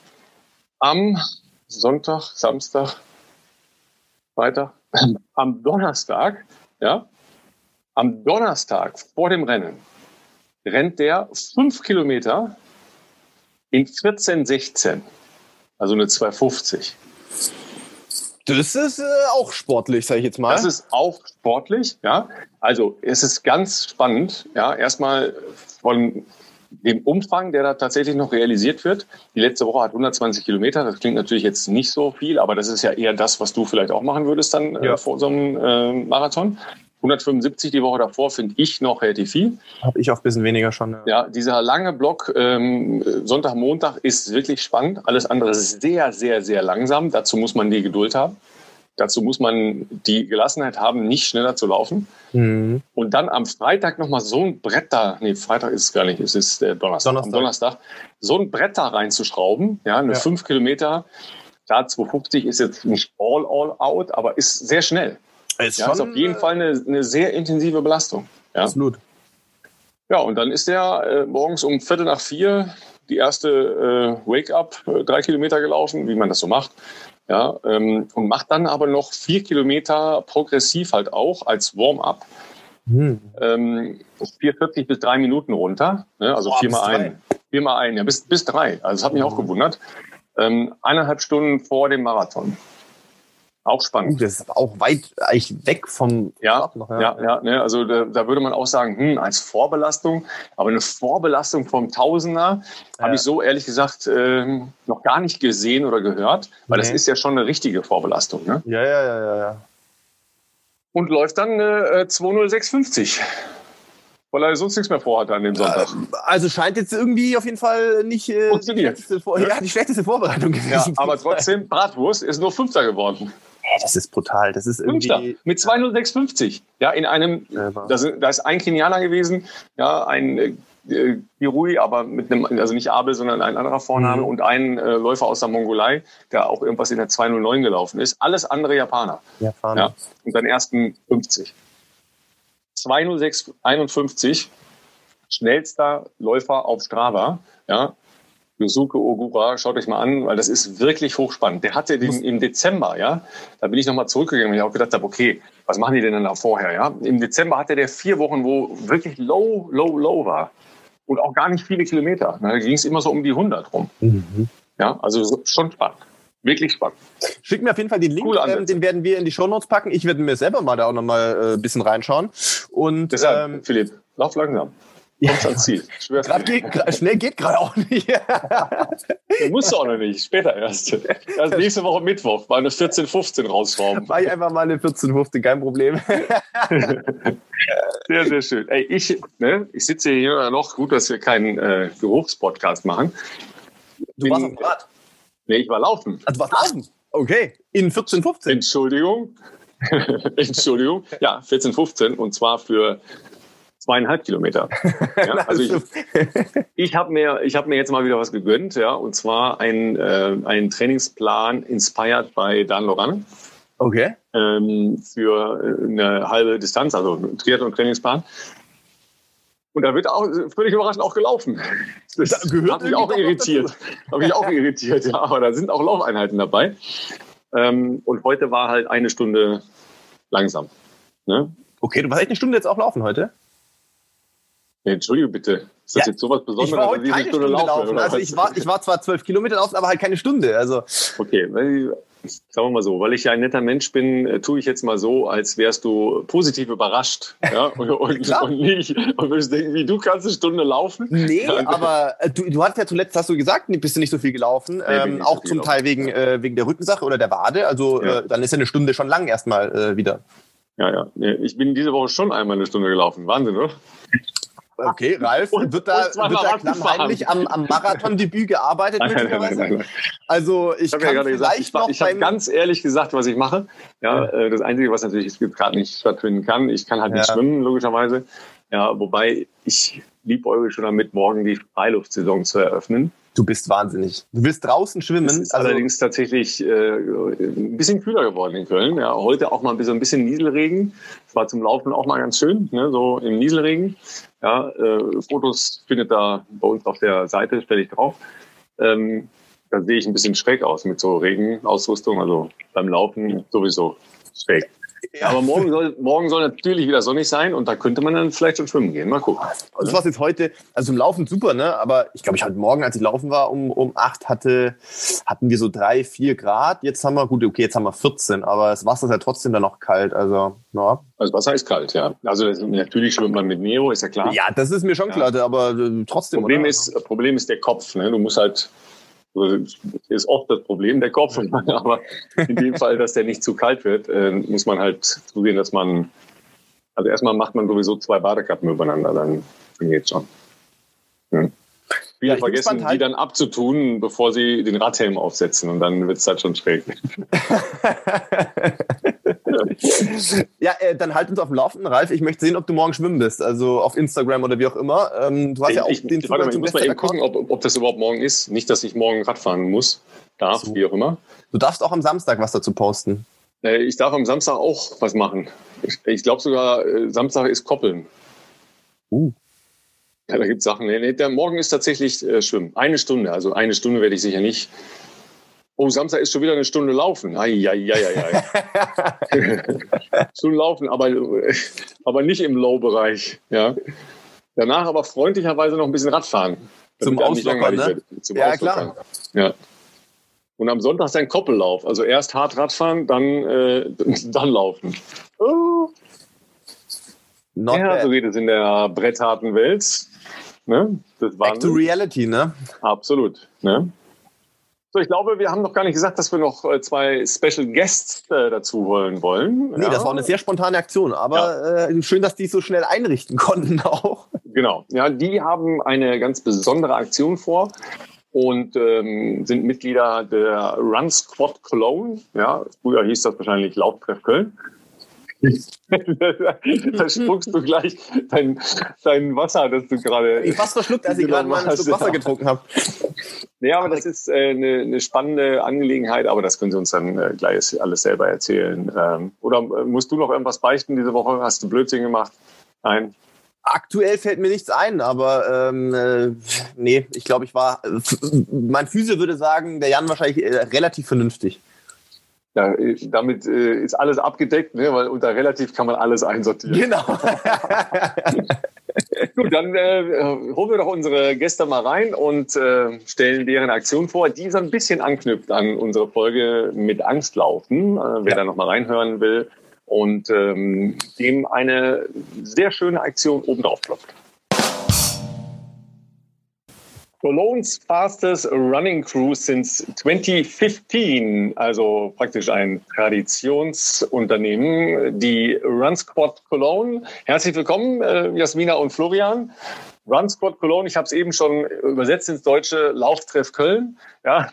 am Sonntag, Samstag, Freitag, am Donnerstag, ja, am Donnerstag vor dem Rennen rennt der fünf Kilometer in vierzehn sechzehn, also eine zwei fünfzig. Das ist äh, auch sportlich, sage ich jetzt mal. Das ist auch sportlich, ja. Also es ist ganz spannend, ja. Erstmal von dem Umfang, der da tatsächlich noch realisiert wird. Die letzte Woche hat hundertzwanzig Kilometer. Das klingt natürlich jetzt nicht so viel, aber das ist ja eher das, was du vielleicht auch machen würdest dann ja. äh, vor so einem äh, Marathon. hundertfünfundsiebzig die Woche davor finde ich noch relativ viel. Habe ich auch ein bisschen weniger schon. Ja, ja dieser lange Block ähm, Sonntag, Montag ist wirklich spannend. Alles andere ist sehr, sehr, sehr langsam. Dazu muss man die Geduld haben. Dazu muss man die Gelassenheit haben, nicht schneller zu laufen. Mhm. Und dann am Freitag nochmal so ein Brett da, nee, Freitag ist es gar nicht, es ist äh, Donnerstag, Donnerstag. Am Donnerstag, so ein Brett da reinzuschrauben, ja, eine ja. fünf Kilometer, da zwei fünfzig ist jetzt nicht all, all out, aber ist sehr schnell. Ist, ja, schon, ist auf jeden Fall eine, eine sehr intensive Belastung. Ja. Absolut. Ja, und dann ist der äh, morgens um Viertel nach vier die erste äh, Wake-up, äh, drei Kilometer gelaufen, wie man das so macht. Ja, ähm, und macht dann aber noch vier Kilometer progressiv halt auch als Warm-up. Hm. Ähm, vier vierzig bis drei Minuten runter. Ne? Also viermal ein. Viermal ein, ja, bis, bis drei. Also das hat mich auch gewundert. Ähm, eineinhalb Stunden vor dem Marathon. Auch spannend. Das ist aber auch weit eigentlich weg vom ja, noch, ja. ja, ja, ne, also da, da würde man auch sagen, hm, als Vorbelastung, aber eine Vorbelastung vom Tausender ja. habe ich so ehrlich gesagt äh, noch gar nicht gesehen oder gehört, weil nee. das ist ja schon eine richtige Vorbelastung. Ne? Ja, ja, ja, ja, ja. Und läuft dann äh, zwei null sechs fünfzig. Weil er sonst nichts mehr vorhatte an dem Sonntag. Also scheint jetzt irgendwie auf jeden Fall nicht äh, funktioniert. Die, schlechteste Vor- ja, die schlechteste Vorbereitung gewesen. Ja, aber trotzdem, Bratwurst ist nur Fünfter geworden. Das ist brutal. Das ist irgendwie Fünfter mit zwei null sechs fünfzig. Ja, in einem, da ist, da ist ein Kenianer gewesen, ja, ein äh, Kirui, aber mit einem, also nicht Abel, sondern ein anderer Vorname mhm. und ein äh, Läufer aus der Mongolei, der auch irgendwas in der zwei null neun gelaufen ist. Alles andere Japaner. Japaner. Ja, und dann ersten fünfzig. zwei null sechs einundfünfzig, schnellster Läufer auf Strava, ja. Yosuke Ogura, schaut euch mal an, weil das ist wirklich hochspannend. Der hatte den im Dezember, ja, da bin ich nochmal zurückgegangen, weil ich auch gedacht habe, okay, was machen die denn dann da vorher, ja? Im Dezember hatte der vier Wochen, wo wirklich low, low, low war und auch gar nicht viele Kilometer. Da ging es immer so um die hundert rum. Mhm. Ja, also schon spannend. Wirklich spannend. Schick mir auf jeden Fall den Link, ähm, den werden wir in die Shownotes packen. Ich werde mir selber mal da auch nochmal äh, ein bisschen reinschauen. Und deshalb, ähm, Philipp, lauf langsam. Kommst ans Ziel. Grad geht, grad, schnell geht gerade auch nicht. Musst du auch noch nicht. Später erst. Also nächste Woche Mittwoch. Mal eine vierzehn fünfzehn rausschrauben. Mach ich einfach mal eine vierzehn fünfzehn, kein Problem. Sehr, sehr schön. Ey, ich, ne, ich sitze hier noch. Gut, dass wir keinen äh, Geruchspodcast machen. Du Bin, warst auf dem Rad? Nee, ich war laufen. Also du warst laufen? Okay. In vierzehn fünfzehn? Entschuldigung. Entschuldigung. Ja, vierzehn fünfzehn. Und zwar für zweieinhalb Kilometer. Ja, also ich, ich habe mir, ich habe mir jetzt mal wieder was gegönnt, ja, und zwar ein, äh, ein Trainingsplan inspired by Dan Loran. Okay. Ähm, für eine halbe Distanz, also ein Triathlon-Trainingsplan. Und da wird auch völlig überraschend auch gelaufen. Das da gehört hat mich auch irritiert. Habe ich auch irritiert, ja. Aber da sind auch Laufeinheiten dabei. Ähm, und heute war halt eine Stunde langsam. Ne? Okay, du warst echt eine Stunde jetzt auch laufen heute? Nee, Entschuldige bitte. Ist das ja, jetzt sowas Besonderes? Ich war heute keine Stunde, Stunde laufen. Also ich war, ich war zwar zwölf Kilometer laufen, aber halt keine Stunde. Also okay, weil, sagen wir mal so, weil ich ja ein netter Mensch bin, äh, tue ich jetzt mal so, als wärst du positiv überrascht. Ja? Und, und, und nicht, und würdest denken, wie, du kannst eine Stunde laufen? Nee, ja, aber äh, du, du hast ja zuletzt, hast du gesagt, bist du nicht so viel gelaufen. Nee, ähm, auch so zum Teil wegen, äh, wegen der Rückensache oder der Wade. Also ja. äh, dann ist ja eine Stunde schon lang erstmal äh, wieder. Ja, ja. Ich bin diese Woche schon einmal eine Stunde gelaufen. Wahnsinn, oder? Okay, Ralf, und, wird da, wird da klammheimlich am, am Marathondebüt gearbeitet? Nein, nein, nein, nein, nein. Also ich, ich habe ja gesagt, ich, ich habe ganz ehrlich gesagt, was ich mache. Ja, ja. Das Einzige, was natürlich gerade nicht stattfinden kann, ich kann halt nicht ja. schwimmen, logischerweise. Ja, wobei ich liebäugle schon damit, morgen die Freiluftsaison zu eröffnen. Du bist wahnsinnig. Du willst draußen schwimmen. Es ist also allerdings tatsächlich äh, ein bisschen kühler geworden in Köln. Ja, heute auch mal so ein bisschen Nieselregen. Es war zum Laufen auch mal ganz schön, ne, so im Nieselregen. Ja, äh, Fotos findet da bei uns auf der Seite, stelle ich drauf. Ähm, da sehe ich ein bisschen schräg aus mit so Regenausrüstung, also beim Laufen sowieso schräg. Ja. Aber morgen soll, morgen soll natürlich wieder sonnig sein und da könnte man dann vielleicht schon schwimmen gehen. Mal gucken. Das war jetzt heute, also im Laufen super, ne? Aber ich glaube, ich heute Morgen, als ich laufen war, um, um acht, hatte, hatten wir so drei, vier Grad. Jetzt haben wir, gut, okay, jetzt haben wir vierzehn, aber das Wasser ist ja trotzdem dann noch kalt. Also, ja. Also Wasser ist kalt, ja. Also das, natürlich schwimmt man mit Neo, ist ja klar. Ja, das ist mir schon klar, ja. Aber äh, trotzdem. Problem oder? ist, Problem ist der Kopf, ne? Du musst halt, das ist oft das Problem, der Kopf, aber in dem Fall, dass der nicht zu kalt wird, äh, muss man halt zusehen, dass man, also erstmal macht man sowieso zwei Badekappen übereinander, dann geht's schon. Ja. Viele ja, vergessen, die halt dann abzutun, bevor sie den Radhelm aufsetzen und dann wird's halt schon schräg. Ja, äh, dann halt uns auf dem Laufenden, Ralf. Ich möchte sehen, ob du morgen schwimmen bist, also auf Instagram oder wie auch immer. Ähm, du hast ich, ja auch ich, den Zugang zum Ich muss mal eben gucken, ob, ob das überhaupt morgen ist. Nicht, dass ich morgen Radfahren muss, darf, so. Wie auch immer. Du darfst auch am Samstag was dazu posten. Äh, ich darf am Samstag auch was machen. Ich, ich glaube sogar, äh, Samstag ist Koppeln. Uh. Ja, da gibt's Sachen. Nee, nee, der Morgen ist tatsächlich äh, Schwimmen. Eine Stunde, also eine Stunde werde ich sicher nicht. Oh, Samstag ist schon wieder eine Stunde laufen. Eieieiei. Stunde laufen, aber, aber nicht im Low-Bereich. Ja. Danach aber freundlicherweise noch ein bisschen Radfahren. Zum Auslockern, ne? Zum ja, Auslockern. Klar. Ja. Und am Sonntag ist ein Koppellauf. Also erst hart Radfahren, dann, äh, dann laufen. Oh. Ja, so geht es in der brettharten Welt. Ne? Das Back to reality, ne? Absolut. Ne? So, ich glaube, wir haben noch gar nicht gesagt, dass wir noch zwei Special Guests äh, dazu holen wollen. Nee, ja. Das war eine sehr spontane Aktion, aber ja. äh, schön, dass die es so schnell einrichten konnten auch. Genau, ja, die haben eine ganz besondere Aktion vor und ähm, sind Mitglieder der Run Squad Cologne. Ja, früher hieß das wahrscheinlich Lauftreff Köln. Da spuckst du gleich dein, dein Wasser, das du gerade... Ich fast verschluckt, als ich gerade mal ein Stück Wasser getrunken habe. Ja, aber das ist äh, eine, eine spannende Angelegenheit, aber das können Sie uns dann äh, gleich alles selber erzählen. Ähm, oder musst du noch irgendwas beichten diese Woche? Hast du Blödsinn gemacht? Nein? Aktuell fällt mir nichts ein, aber ähm, äh, nee, ich glaube, ich war... Mein Physio würde sagen, der Jan wahrscheinlich äh, relativ vernünftig. Ja, damit äh, ist alles abgedeckt, ne? Weil unter relativ kann man alles einsortieren. Genau. Gut, dann äh, holen wir doch unsere Gäste mal rein und äh, stellen deren Aktion vor, die so ein bisschen anknüpft an unsere Folge mit Angstlaufen. Äh, wer ja. da noch mal reinhören will und ähm, dem eine sehr schöne Aktion obendrauf klopft. Cologne's fastest running crew since twenty fifteen, also praktisch ein Traditionsunternehmen, die Run Squad Cologne. Herzlich willkommen, äh, Jasmina und Florian. Run Squad Cologne, ich habe es eben schon übersetzt ins Deutsche, Lauftreff Köln. Ja.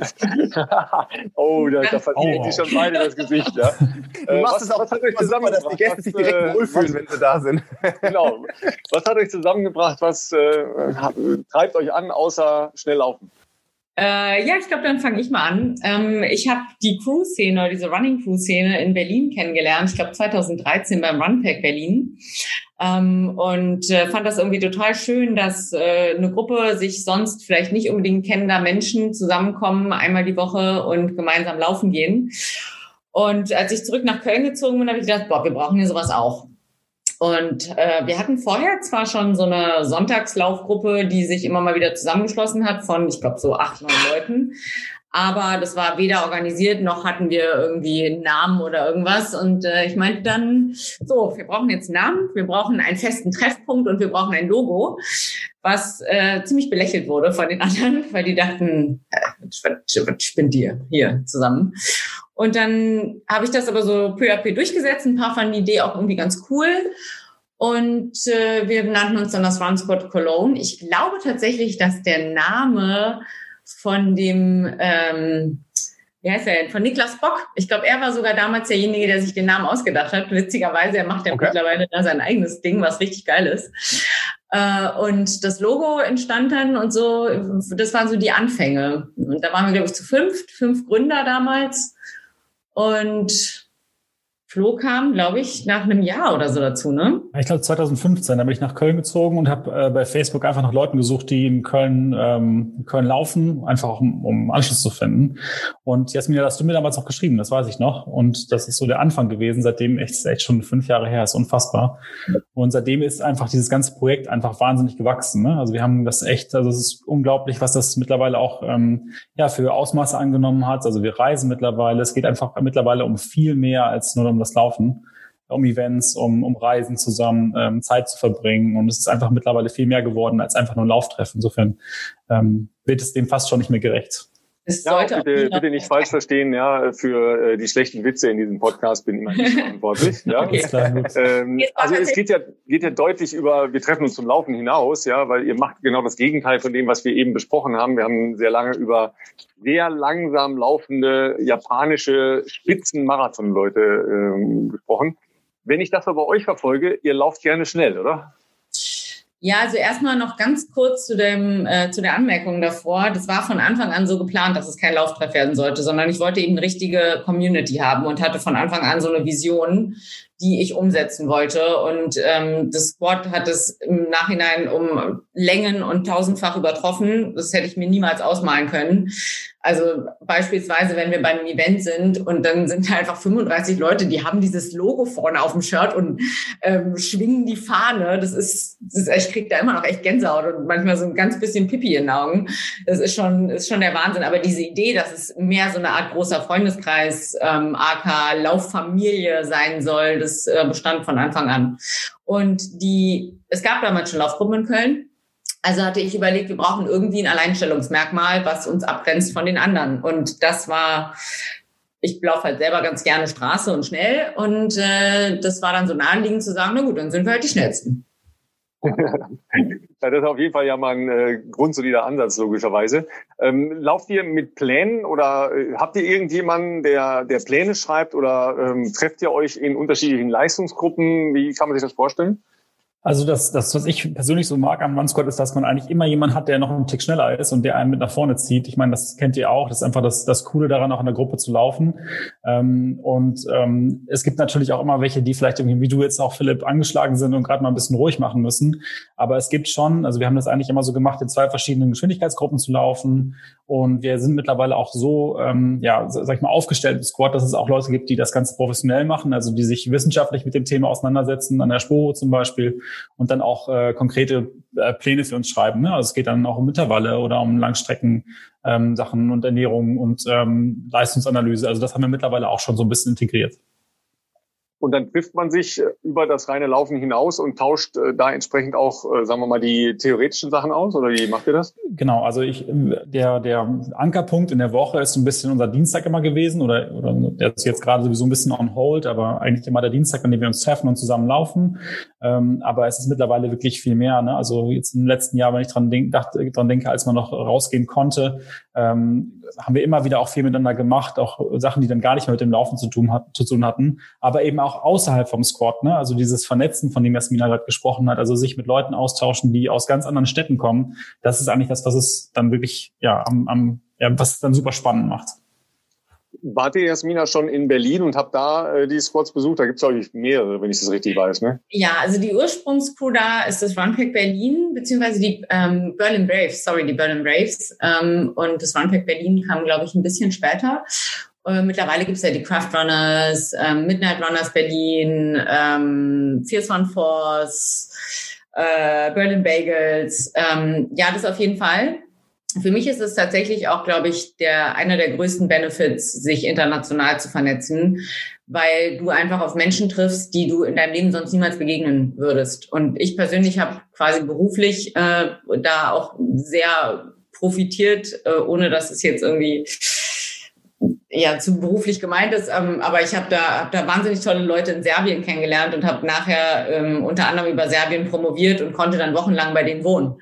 Oh, da, da verlieren oh. die schon beide das Gesicht. Ja. Du machst was, es auch, was hat euch zusammengebracht, dass die Gäste was, sich direkt äh, wohlfühlen, was, wenn sie da sind. Genau. Was hat euch zusammengebracht? Was äh, treibt euch an, außer schnell laufen? Äh, ja, ich glaube, dann fange ich mal an. Ähm, ich habe die Crew-Szene, diese Running-Crew-Szene in Berlin kennengelernt. Ich glaube zwanzig dreizehn beim Runpack Berlin. Ähm, und äh, fand das irgendwie total schön, dass äh, eine Gruppe sich sonst vielleicht nicht unbedingt kennender Menschen zusammenkommen, einmal die Woche und gemeinsam laufen gehen. Und als ich zurück nach Köln gezogen bin, habe ich gedacht, boah, wir brauchen hier sowas auch. Und äh, wir hatten vorher zwar schon so eine Sonntagslaufgruppe, die sich immer mal wieder zusammengeschlossen hat von, ich glaube, so acht, neun Leuten. Aber das war weder organisiert, noch hatten wir irgendwie einen Namen oder irgendwas. Und äh, ich meinte dann, so, wir brauchen jetzt einen Namen, wir brauchen einen festen Treffpunkt und wir brauchen ein Logo, was äh, ziemlich belächelt wurde von den anderen, weil die dachten, äh, was, was spinnt ihr hier zusammen? Und dann habe ich das aber so peu à peu durchgesetzt. Ein paar fanden die Idee auch irgendwie ganz cool. Und äh, wir nannten uns dann das Run Squad Cologne. Ich glaube tatsächlich, dass der Name von dem, ähm, wie heißt er denn, von Niklas Bock. Ich glaube, er war sogar damals derjenige, der sich den Namen ausgedacht hat. Witzigerweise, er macht ja okay. mittlerweile da sein eigenes Ding, was richtig geil ist. Äh, und das Logo entstand dann und so, das waren so die Anfänge. Und da waren wir, glaube ich, zu fünft, fünf Gründer damals. Und Flo kam, glaube ich, nach einem Jahr oder so dazu, ne? Ich glaube zwanzig fünfzehn, da bin ich nach Köln gezogen und habe äh, bei Facebook einfach nach Leuten gesucht, die in Köln ähm, in Köln laufen, einfach um, um Anschluss zu finden. Und Jasmina, hast du mir damals noch geschrieben, das weiß ich noch. Und das ist so der Anfang gewesen, seitdem echt, echt schon fünf Jahre her, ist unfassbar. Und seitdem ist einfach dieses ganze Projekt einfach wahnsinnig gewachsen. Ne? Also wir haben das echt, also es ist unglaublich, was das mittlerweile auch ähm, ja für Ausmaße angenommen hat. Also wir reisen mittlerweile, es geht einfach mittlerweile um viel mehr als nur um das Laufen, um Events, um, um Reisen zusammen, ähm, Zeit zu verbringen. Und es ist einfach mittlerweile viel mehr geworden als einfach nur ein Lauftreffen. Insofern ähm, wird es dem fast schon nicht mehr gerecht. Es ja, bitte, bitte nicht falsch verstehen, ja, für äh, die schlechten Witze in diesem Podcast bin immer nicht verantwortlich. Ja. Okay. Ähm, also es geht ja, geht ja deutlich über, wir treffen uns zum Laufen hinaus, ja, weil ihr macht genau das Gegenteil von dem, was wir eben besprochen haben. Wir haben sehr lange über sehr langsam laufende japanische Spitzenmarathon-Leute ähm, gesprochen. Wenn ich das aber bei euch verfolge, ihr lauft gerne schnell, oder? Ja, also erstmal noch ganz kurz zu dem äh, zu der Anmerkung davor. Das war von Anfang an so geplant, dass es kein Lauftreff werden sollte, sondern ich wollte eben eine richtige Community haben und hatte von Anfang an so eine Vision, die ich umsetzen wollte. Und ähm, das Squad hat es im Nachhinein um Längen und tausendfach übertroffen. Das hätte ich mir niemals ausmalen können. Also beispielsweise, wenn wir bei einem Event sind und dann sind da einfach fünfunddreißig Leute, die haben dieses Logo vorne auf dem Shirt und ähm, schwingen die Fahne. Das ist, das ist, ich kriege da immer noch echt Gänsehaut und manchmal so ein ganz bisschen Pipi in den Augen. Das ist schon, ist schon der Wahnsinn. Aber diese Idee, dass es mehr so eine Art großer Freundeskreis, ähm, aka Lauffamilie sein soll, das äh, bestand von Anfang an. Und die, es gab damals schon Laufgruppen in Köln. Also hatte ich überlegt, wir brauchen irgendwie ein Alleinstellungsmerkmal, was uns abgrenzt von den anderen. Und das war, ich laufe halt selber ganz gerne Straße und schnell. Und äh, das war dann so naheliegend zu sagen, na gut, dann sind wir halt die Schnellsten. Ja, das ist auf jeden Fall ja mal ein äh, grundsolider Ansatz, logischerweise. Ähm, lauft ihr mit Plänen oder äh, habt ihr irgendjemanden, der, der Pläne schreibt oder ähm, trefft ihr euch in unterschiedlichen Leistungsgruppen? Wie kann man sich das vorstellen? Also das, das, was ich persönlich so mag am Run Squad, ist, dass man eigentlich immer jemanden hat, der noch einen Tick schneller ist und der einen mit nach vorne zieht. Ich meine, das kennt ihr auch. Das ist einfach das, das Coole daran, auch in der Gruppe zu laufen. Ähm, und ähm, es gibt natürlich auch immer welche, die vielleicht irgendwie, wie du jetzt auch, Philipp, angeschlagen sind und gerade mal ein bisschen ruhig machen müssen. Aber es gibt schon, also wir haben das eigentlich immer so gemacht, in zwei verschiedenen Geschwindigkeitsgruppen zu laufen. Und wir sind mittlerweile auch so, ähm, ja, sag ich mal, aufgestellt im Squad, dass es auch Leute gibt, die das Ganze professionell machen, also die sich wissenschaftlich mit dem Thema auseinandersetzen, an der Sporo zum Beispiel. Und dann auch äh, konkrete äh, Pläne für uns schreiben. Ne? Also es geht dann auch um Intervalle oder um Langstrecken, ähm, Sachen und Ernährung und ähm, Leistungsanalyse. Also das haben wir mittlerweile auch schon so ein bisschen integriert. Und dann trifft man sich über das reine Laufen hinaus und tauscht äh, da entsprechend auch, äh, sagen wir mal, die theoretischen Sachen aus? Oder wie macht ihr das? Genau, also ich der der Ankerpunkt in der Woche ist so ein bisschen unser Dienstag immer gewesen. Oder, oder der ist jetzt gerade sowieso ein bisschen on hold, aber eigentlich immer der Dienstag, an dem wir uns treffen und zusammen laufen. Ähm, aber es ist mittlerweile wirklich viel mehr. Ne? Also jetzt im letzten Jahr, wenn ich dran, denk, dachte, dran denke, als man noch rausgehen konnte, ähm, haben wir immer wieder auch viel miteinander gemacht, auch Sachen, die dann gar nicht mehr mit dem Laufen zu tun, hat, zu tun hatten, aber eben auch außerhalb vom Squad, ne? Also dieses Vernetzen, von dem Jasmina gerade gesprochen hat, also sich mit Leuten austauschen, die aus ganz anderen Städten kommen, das ist eigentlich das, was es dann wirklich, ja, am, am ja, was es dann super spannend macht. Wart ihr, Jasmina, schon in Berlin und habt da äh, die Squads besucht? Da gibt es, glaube ich, mehrere, wenn ich das richtig weiß, ne? Ja, also die Ursprungscrew da ist das Runpack Berlin, beziehungsweise die ähm, Berlin Braves, sorry, die Berlin Braves. Ähm, und das Runpack Berlin kam, glaube ich, ein bisschen später. Äh, mittlerweile gibt es ja die Craft Runners, ähm, Midnight Runners Berlin, ähm, Fierce One Force, äh, Berlin Bagels. Ähm, ja, das auf jeden Fall. Für mich ist es tatsächlich auch, glaube ich, der einer der größten Benefits, sich international zu vernetzen, weil du einfach auf Menschen triffst, die du in deinem Leben sonst niemals begegnen würdest. Und ich persönlich habe quasi beruflich äh, da auch sehr profitiert, äh, ohne dass es jetzt irgendwie ja zu beruflich gemeint ist. Ähm, aber ich habe da, hab da wahnsinnig tolle Leute in Serbien kennengelernt und habe nachher ähm, unter anderem über Serbien promoviert und konnte dann wochenlang bei denen wohnen.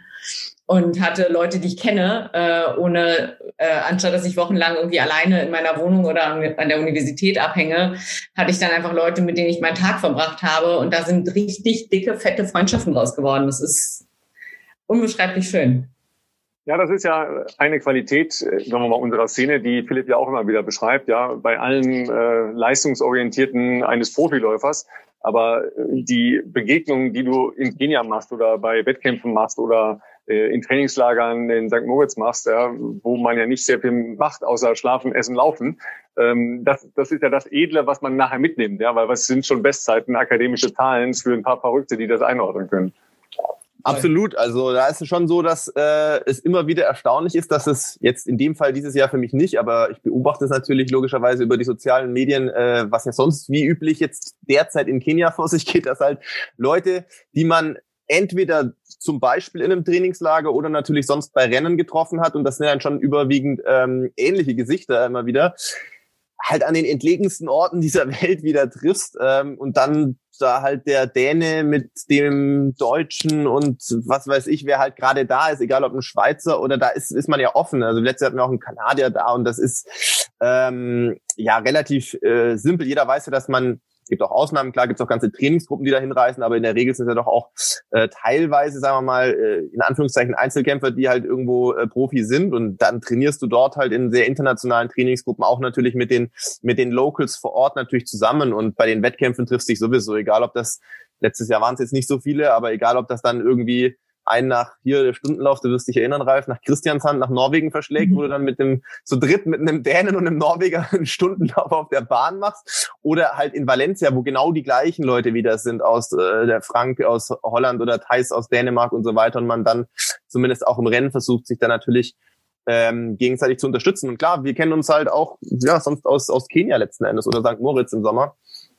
Und hatte Leute, die ich kenne, äh, ohne, äh, anstatt dass ich wochenlang irgendwie alleine in meiner Wohnung oder an, an der Universität abhänge, hatte ich dann einfach Leute, mit denen ich meinen Tag verbracht habe. Und da sind richtig dicke, fette Freundschaften raus geworden. Das ist unbeschreiblich schön. Ja, das ist ja eine Qualität, sagen wir mal, unserer Szene, die Philipp ja auch immer wieder beschreibt, ja, bei allen äh, Leistungsorientierten eines Profiläufers. Aber die Begegnungen, die du in Kenia machst oder bei Wettkämpfen machst oder äh, in Trainingslagern in Sankt Moritz machst, ja, wo man ja nicht sehr viel macht, außer schlafen, essen, laufen, ähm, das, das ist ja das Edle, was man nachher mitnimmt, ja, weil was sind schon Bestzeiten, akademische Zahlen für ein paar Verrückte, die das einordnen können. Absolut. Also da ist es schon so, dass äh, es immer wieder erstaunlich ist, dass es jetzt in dem Fall dieses Jahr für mich nicht, aber ich beobachte es natürlich logischerweise über die sozialen Medien, äh, was ja sonst wie üblich jetzt derzeit in Kenia vor sich geht, dass halt Leute, die man entweder zum Beispiel in einem Trainingslager oder natürlich sonst bei Rennen getroffen hat, und das sind dann schon überwiegend ähm, ähnliche Gesichter immer wieder, halt an den entlegensten Orten dieser Welt wieder triffst ähm, und dann da halt der Däne mit dem Deutschen und was weiß ich, wer halt gerade da ist, egal ob ein Schweizer oder da ist, ist man ja offen. Also letztes Jahr hatten wir auch einen Kanadier da und das ist ähm, ja relativ äh, simpel. Jeder weiß ja, dass man, es gibt auch Ausnahmen, klar, gibt es auch ganze Trainingsgruppen, die da hinreisen, aber in der Regel sind es ja doch auch äh, teilweise, sagen wir mal, äh, in Anführungszeichen Einzelkämpfer, die halt irgendwo äh, Profi sind, und dann trainierst du dort halt in sehr internationalen Trainingsgruppen auch natürlich mit den mit den Locals vor Ort natürlich zusammen, und bei den Wettkämpfen triffst du dich sowieso, egal ob das, letztes Jahr waren es jetzt nicht so viele, aber egal ob das dann irgendwie ein nach hier der Stundenlauf, du wirst dich erinnern, Ralf, nach Christiansand, nach Norwegen verschlägt, mhm. wo du dann mit dem, zu dritt mit einem Dänen und einem Norweger einen Stundenlauf auf der Bahn machst, oder halt in Valencia, wo genau die gleichen Leute wieder sind, aus äh, der Frank aus Holland oder Thais aus Dänemark und so weiter, und man dann zumindest auch im Rennen versucht, sich dann natürlich ähm, gegenseitig zu unterstützen. Und klar, wir kennen uns halt auch, ja, sonst aus, aus Kenia letzten Endes oder Sankt Moritz im Sommer.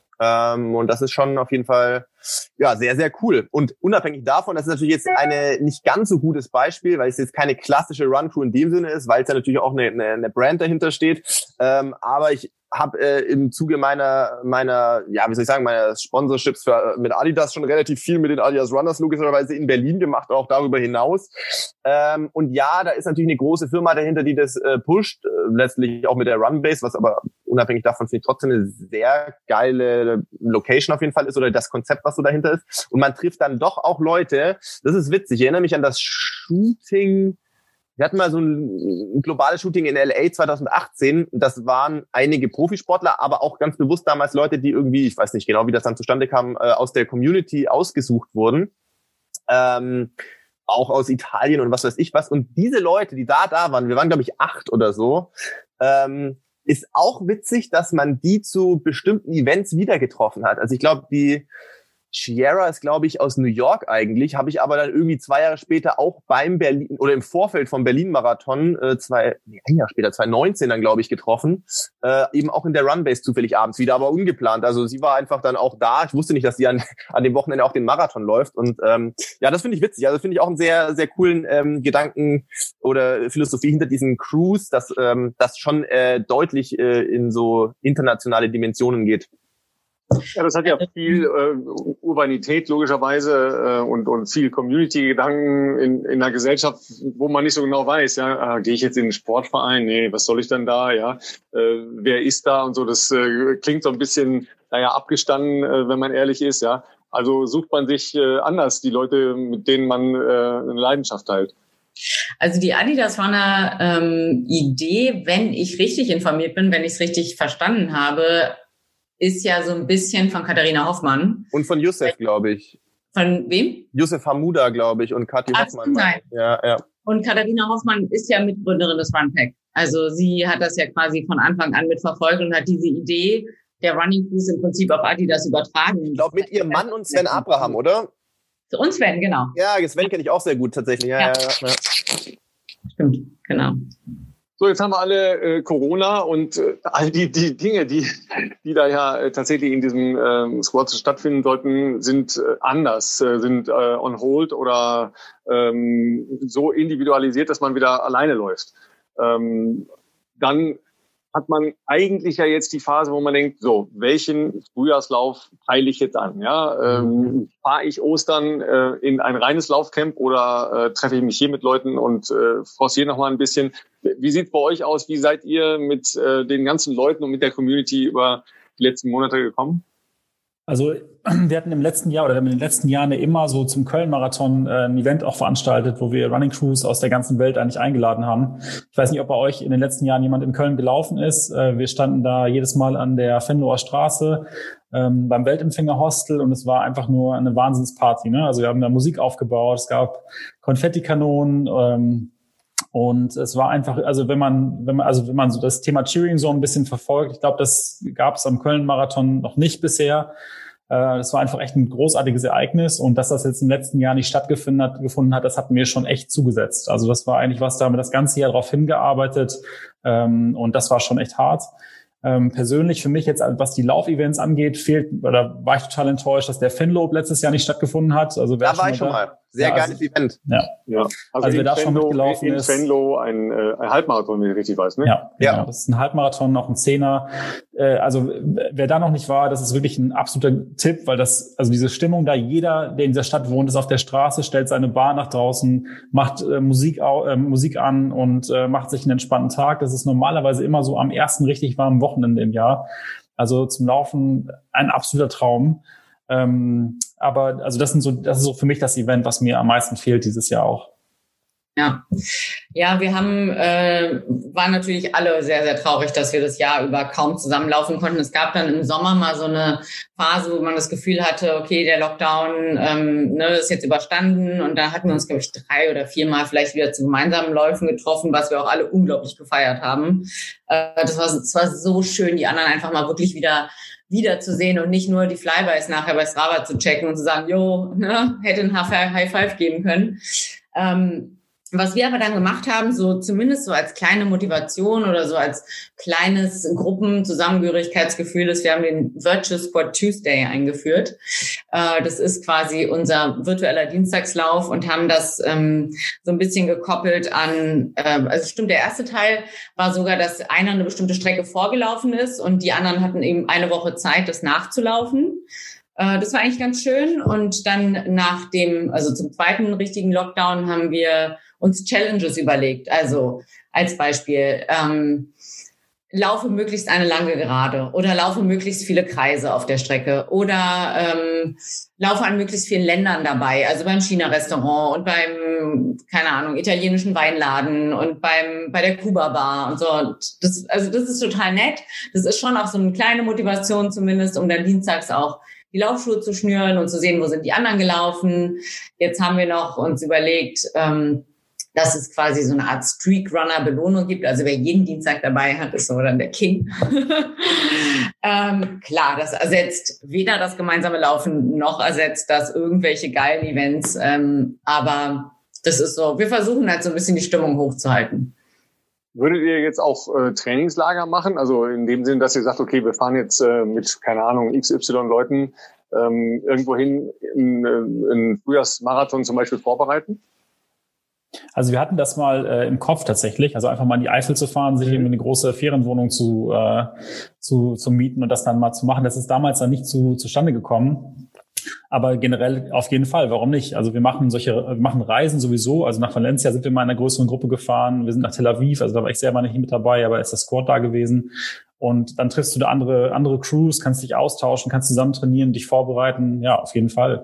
Ähm, und das ist schon auf jeden Fall ja sehr, sehr cool. Und unabhängig davon, das ist natürlich jetzt eine nicht ganz so gutes Beispiel, weil es jetzt keine klassische Run-Crew in dem Sinne ist, weil es ja natürlich auch eine, eine, eine Brand dahinter steht. Ähm, aber ich habe äh, im Zuge meiner, meiner, ja, wie soll ich sagen, meiner Sponsorships für, mit Adidas schon relativ viel mit den Adidas Runners logischerweise in Berlin gemacht, auch darüber hinaus. Ähm, und ja, da ist natürlich eine große Firma dahinter, die das äh, pusht, äh, letztlich auch mit der Runbase, was aber unabhängig davon finde ich trotzdem eine sehr geile Location auf jeden Fall ist, oder das Konzept, was so dahinter ist. Und man trifft dann doch auch Leute, das ist witzig, ich erinnere mich an das Shooting. Wir hatten mal so ein, ein globales Shooting in L A zwanzig achtzehn. Das waren einige Profisportler, aber auch ganz bewusst damals Leute, die irgendwie, ich weiß nicht genau, wie das dann zustande kam, äh, aus der Community ausgesucht wurden. Ähm, auch aus Italien und was weiß ich was. Und diese Leute, die da da waren, wir waren, glaube ich, acht oder so, ähm, ist auch witzig, dass man die zu bestimmten Events wieder getroffen hat. Also ich glaube, die Sierra ist, glaube ich, aus New York eigentlich, habe ich aber dann irgendwie zwei Jahre später auch beim Berlin oder im Vorfeld vom Berlin-Marathon, äh, zwei, nee, ein Jahr später, zwanzig neunzehn dann, glaube ich, getroffen, äh, eben auch in der Runbase zufällig abends wieder, aber ungeplant. Also sie war einfach dann auch da. Ich wusste nicht, dass sie an, an dem Wochenende auch den Marathon läuft, und ähm, ja, das finde ich witzig. Also finde ich auch einen sehr, sehr coolen ähm, Gedanken oder Philosophie hinter diesen Crews, dass ähm, das schon äh, deutlich äh, in so internationale Dimensionen geht. Ja, das hat ja viel äh, Urbanität logischerweise äh, und, und viel Community-Gedanken in, in einer Gesellschaft, wo man nicht so genau weiß, ja, äh, gehe ich jetzt in den Sportverein? Nee, was soll ich denn da? Ja, äh, wer ist da und so? Das äh, klingt so ein bisschen, naja, abgestanden, äh, wenn man ehrlich ist, ja. Also sucht man sich äh, anders die Leute, mit denen man äh, eine Leidenschaft teilt. Also die Adidas Runner ähm, Idee, wenn ich richtig informiert bin, wenn ich es richtig verstanden habe, ist ja so ein bisschen von Katharina Hoffmann. Und von Youssef, glaube ich. Von wem? Youssef Hamuda, glaube ich, und Kathi Ach, Hoffmann. Nein. Ja, ja. Und Katharina Hoffmann ist ja Mitgründerin des Runpack. Also sie hat das ja quasi von Anfang an mitverfolgt und hat diese Idee der Running Cruise im Prinzip auf Adidas übertragen. Ich glaube, mit ihrem Mann und Sven Abraham, oder? Und Sven, genau. Ja, Sven kenne ich auch sehr gut tatsächlich. Ja, ja, ja, ja. Stimmt, genau. So, jetzt haben wir alle äh, Corona und äh, all die, die Dinge, die, die da ja äh, tatsächlich in diesem ähm, Squad stattfinden sollten, sind äh, anders, äh, sind äh, on hold oder ähm, so individualisiert, dass man wieder alleine läuft. Ähm, dann hat man eigentlich ja jetzt die Phase, wo man denkt, so, welchen Frühjahrslauf peile ich jetzt an? Ja, ähm, fahre ich Ostern äh, in ein reines Laufcamp oder äh, treffe ich mich hier mit Leuten und äh, forciere noch mal ein bisschen? Wie sieht's bei euch aus? Wie seid ihr mit äh, den ganzen Leuten und mit der Community über die letzten Monate gekommen? Also wir hatten im letzten Jahr oder in den letzten Jahren immer so zum Köln-Marathon äh, ein Event auch veranstaltet, wo wir Running Crews aus der ganzen Welt eigentlich eingeladen haben. Ich weiß nicht, ob bei euch in den letzten Jahren jemand in Köln gelaufen ist. Äh, wir standen da jedes Mal an der Venloer Straße ähm, beim Weltempfänger-Hostel und es war einfach nur eine Wahnsinnsparty. Ne? Also wir haben da Musik aufgebaut, es gab Konfettikanonen, ähm, und es war einfach, also wenn man, wenn man, also wenn man so das Thema Cheering so ein bisschen verfolgt, ich glaube, das gab es am Köln-Marathon noch nicht bisher. Äh, das war einfach echt ein großartiges Ereignis und dass das jetzt im letzten Jahr nicht stattgefunden hat, gefunden hat, das hat mir schon echt zugesetzt. Also das war eigentlich was, da haben wir das ganze Jahr drauf hingearbeitet ähm, und das war schon echt hart. Ähm, persönlich für mich jetzt, was die Laufevents angeht, fehlt, oder war ich total enttäuscht, dass der Fenlope letztes Jahr nicht stattgefunden hat. Also wer da war ich schon mal. Sehr ja, geiles also, Event. Ja. Ja. Also, also wer da schon mitgelaufen in ist. In Venlo ein, äh, ein Halbmarathon, wenn ich richtig weiß, ne? Ja, genau. Ja. Das ist ein Halbmarathon, auch ein Zehner. Äh, also wer da noch nicht war, das ist wirklich ein absoluter Tipp, weil das, also diese Stimmung da, jeder, der in dieser Stadt wohnt, ist auf der Straße, stellt seine Bar nach draußen, macht äh, Musik, au, äh, Musik an und äh, macht sich einen entspannten Tag. Das ist normalerweise immer so am ersten richtig warmen Wochenende im Jahr. Also zum Laufen ein absoluter Traum. Ähm, aber also das sind so, das ist so für mich das Event, was mir am meisten fehlt dieses Jahr auch. Ja, ja, wir haben äh, waren natürlich alle sehr, sehr traurig, dass wir das Jahr über kaum zusammenlaufen konnten. Es gab dann im Sommer mal so eine Phase, wo man das Gefühl hatte, okay, der Lockdown ähm, ne, ist jetzt überstanden und da hatten wir uns, glaube ich, drei oder viermal vielleicht wieder zu gemeinsamen Läufen getroffen, was wir auch alle unglaublich gefeiert haben. Äh, das war, das war so schön, die anderen einfach mal wirklich wieder wiederzusehen und nicht nur die Flybys nachher bei Strava zu checken und zu sagen, jo, ne, hätte ein High Five geben können. Ähm, was wir aber dann gemacht haben, so zumindest so als kleine Motivation oder so als kleines Gruppenzusammengehörigkeitsgefühl ist, wir haben den Virtual Sport Tuesday eingeführt. Äh, das ist quasi unser virtueller Dienstagslauf und haben das ähm, so ein bisschen gekoppelt an, äh, also stimmt, der erste Teil war sogar, dass einer eine bestimmte Strecke vorgelaufen ist und die anderen hatten eben eine Woche Zeit, das nachzulaufen. Das war eigentlich ganz schön. Und dann nach dem, also zum zweiten richtigen Lockdown haben wir uns Challenges überlegt. Also als Beispiel, ähm, laufe möglichst eine lange Gerade oder laufe möglichst viele Kreise auf der Strecke oder ähm, laufe an möglichst vielen Ländern dabei. Also beim China-Restaurant und beim, keine Ahnung, italienischen Weinladen und beim bei der Kuba-Bar und so. Und das, also das ist total nett. Das ist schon auch so eine kleine Motivation zumindest, um dann dienstags auch die Laufschuhe zu schnüren und zu sehen, wo sind die anderen gelaufen. Jetzt haben wir noch uns überlegt, ähm, dass es quasi so eine Art Streak-Runner-Belohnung gibt. Also wer jeden Dienstag dabei hat, ist so dann der King. ähm, klar, das ersetzt weder das gemeinsame Laufen noch ersetzt das irgendwelche geilen Events. Ähm, aber das ist so, wir versuchen halt so ein bisschen die Stimmung hochzuhalten. Würdet ihr jetzt auch äh, Trainingslager machen? Also in dem Sinn, dass ihr sagt, okay, wir fahren jetzt äh, mit, keine Ahnung, X Y Leuten ähm, irgendwo hin, einen Frühjahrsmarathon zum Beispiel vorbereiten? Also wir hatten das mal äh, im Kopf tatsächlich, also einfach mal in die Eifel zu fahren, sich irgendwie eine große Ferienwohnung zu, äh, zu, zu mieten und das dann mal zu machen. Das ist damals dann nicht zu, zustande gekommen. Aber generell auf jeden Fall, warum nicht? Also wir machen solche, wir machen Reisen sowieso. Also nach Valencia sind wir mal in einer größeren Gruppe gefahren. Wir sind nach Tel Aviv, also da war ich selber nicht mit dabei, aber ist der Squad da gewesen. Und dann triffst du da andere, andere Crews, kannst dich austauschen, kannst zusammen trainieren, dich vorbereiten. Ja, auf jeden Fall.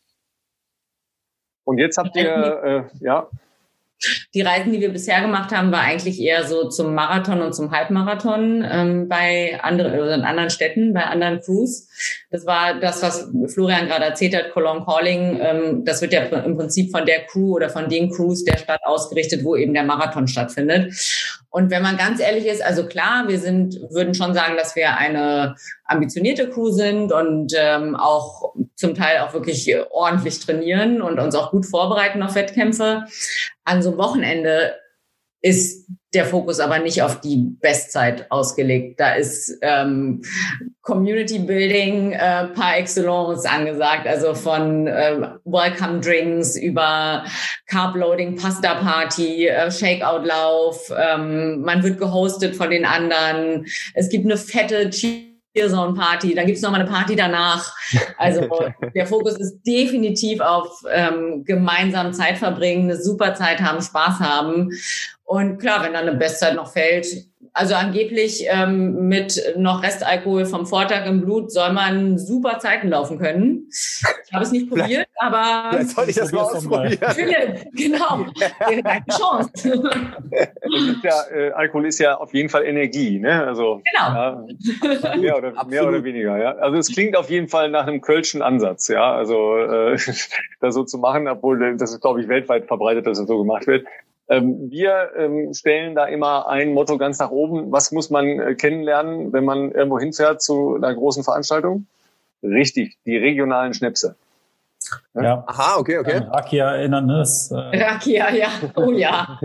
Und jetzt habt ihr, äh, ja... Die Reisen, die wir bisher gemacht haben, war eigentlich eher so zum Marathon und zum Halbmarathon ähm, bei anderen oder in anderen Städten, bei anderen Crews. Das war das, was Florian gerade erzählt hat, Cologne Calling. Ähm, das wird ja im Prinzip von der Crew oder von den Crews der Stadt ausgerichtet, wo eben der Marathon stattfindet. Und wenn man ganz ehrlich ist, also klar, wir sind, würden schon sagen, dass wir eine ambitionierte Crew sind und ähm, auch zum Teil auch wirklich ordentlich trainieren und uns auch gut vorbereiten auf Wettkämpfe. An so einem Wochenende ist der Fokus aber nicht auf die Bestzeit ausgelegt. Da ist ähm, Community Building äh, par excellence angesagt, also von äh, Welcome Drinks über Carb Loading, Pasta Party, äh, Shakeout Lauf. Ähm, man wird gehostet von den anderen. Es gibt eine fette Cheerzone-Party, dann gibt's noch mal eine Party danach. Also der Fokus ist definitiv auf ähm, gemeinsam Zeit verbringen, eine super Zeit haben, Spaß haben. Und klar, wenn dann eine Bestzeit noch fällt, also angeblich ähm, mit noch Restalkohol vom Vortag im Blut soll man super Zeiten laufen können. Ich habe es nicht probiert, aber... Vielleicht sollte ich das mal ausprobieren. Philipp, genau, deine Chance. Das ist ja, äh, Alkohol ist ja auf jeden Fall Energie, ne? Also, genau. Ja, mehr, oder, mehr oder weniger, ja. Also es klingt auf jeden Fall nach einem Kölschen Ansatz, ja. Also äh, das so zu machen, obwohl das ist, glaube ich, weltweit verbreitet, dass es so gemacht wird. Ähm, wir ähm, stellen da immer ein Motto ganz nach oben. Was muss man äh, kennenlernen, wenn man irgendwo hinfährt zu einer großen Veranstaltung? Richtig, die regionalen Schnäpse. Ja. ja. Aha, okay, okay. An Rakia erinnern, ne? Das, äh Rakia, ja. Oh ja.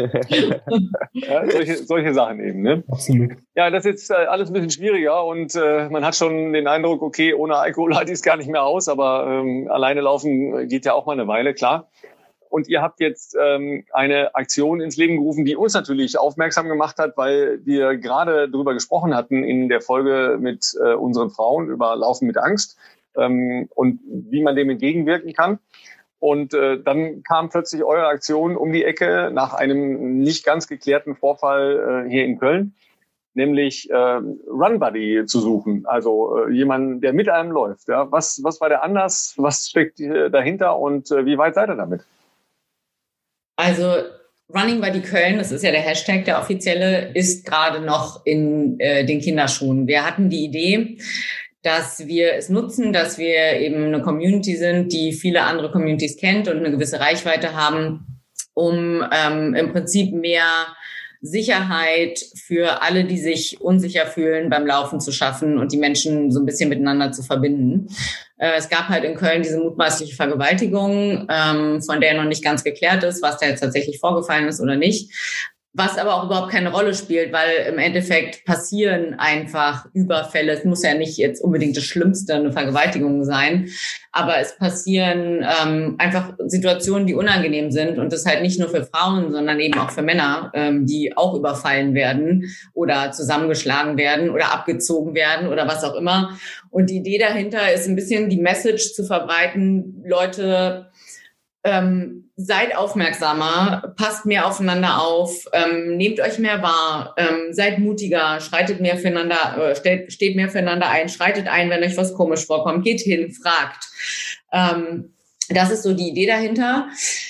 Ja, solche, solche Sachen eben, ne? Absolut. Ja, das ist jetzt äh, alles ein bisschen schwieriger und äh, man hat schon den Eindruck, okay, ohne Alkohol halte ich es gar nicht mehr aus, aber ähm, alleine laufen geht ja auch mal eine Weile, klar. Und ihr habt jetzt ähm, eine Aktion ins Leben gerufen, die uns natürlich aufmerksam gemacht hat, weil wir gerade darüber gesprochen hatten in der Folge mit äh, unseren Frauen über Laufen mit Angst ähm, und wie man dem entgegenwirken kann. Und äh, dann kam plötzlich eure Aktion um die Ecke nach einem nicht ganz geklärten Vorfall äh, hier in Köln, nämlich äh, Run Buddy zu suchen, also äh, jemanden, der mit einem läuft. Ja? Was, was war der Anlass, was steckt äh, dahinter und äh, wie weit seid ihr damit? Also Running Buddy Köln, das ist ja der Hashtag, der offizielle, ist gerade noch in äh, den Kinderschuhen. Wir hatten die Idee, dass wir es nutzen, dass wir eben eine Community sind, die viele andere Communities kennt und eine gewisse Reichweite haben, um ähm, im Prinzip mehr Sicherheit für alle, die sich unsicher fühlen, beim Laufen zu schaffen und die Menschen so ein bisschen miteinander zu verbinden. Äh, es gab halt in Köln diese mutmaßliche Vergewaltigung, ähm, von der noch nicht ganz geklärt ist, was da jetzt tatsächlich vorgefallen ist oder nicht. Was aber auch überhaupt keine Rolle spielt, weil im Endeffekt passieren einfach Überfälle. Es muss ja nicht jetzt unbedingt das Schlimmste, eine Vergewaltigung sein, aber es passieren ähm, einfach Situationen, die unangenehm sind und das halt nicht nur für Frauen, sondern eben auch für Männer, ähm, die auch überfallen werden oder zusammengeschlagen werden oder abgezogen werden oder was auch immer. Und die Idee dahinter ist ein bisschen die Message zu verbreiten, Leute, Ähm, seid aufmerksamer, passt mehr aufeinander auf, ähm, nehmt euch mehr wahr, ähm, seid mutiger, schreitet mehr füreinander, äh, steht, steht mehr füreinander ein, schreitet ein, wenn euch was komisch vorkommt, geht hin, fragt. Ähm, das ist so die Idee dahinter.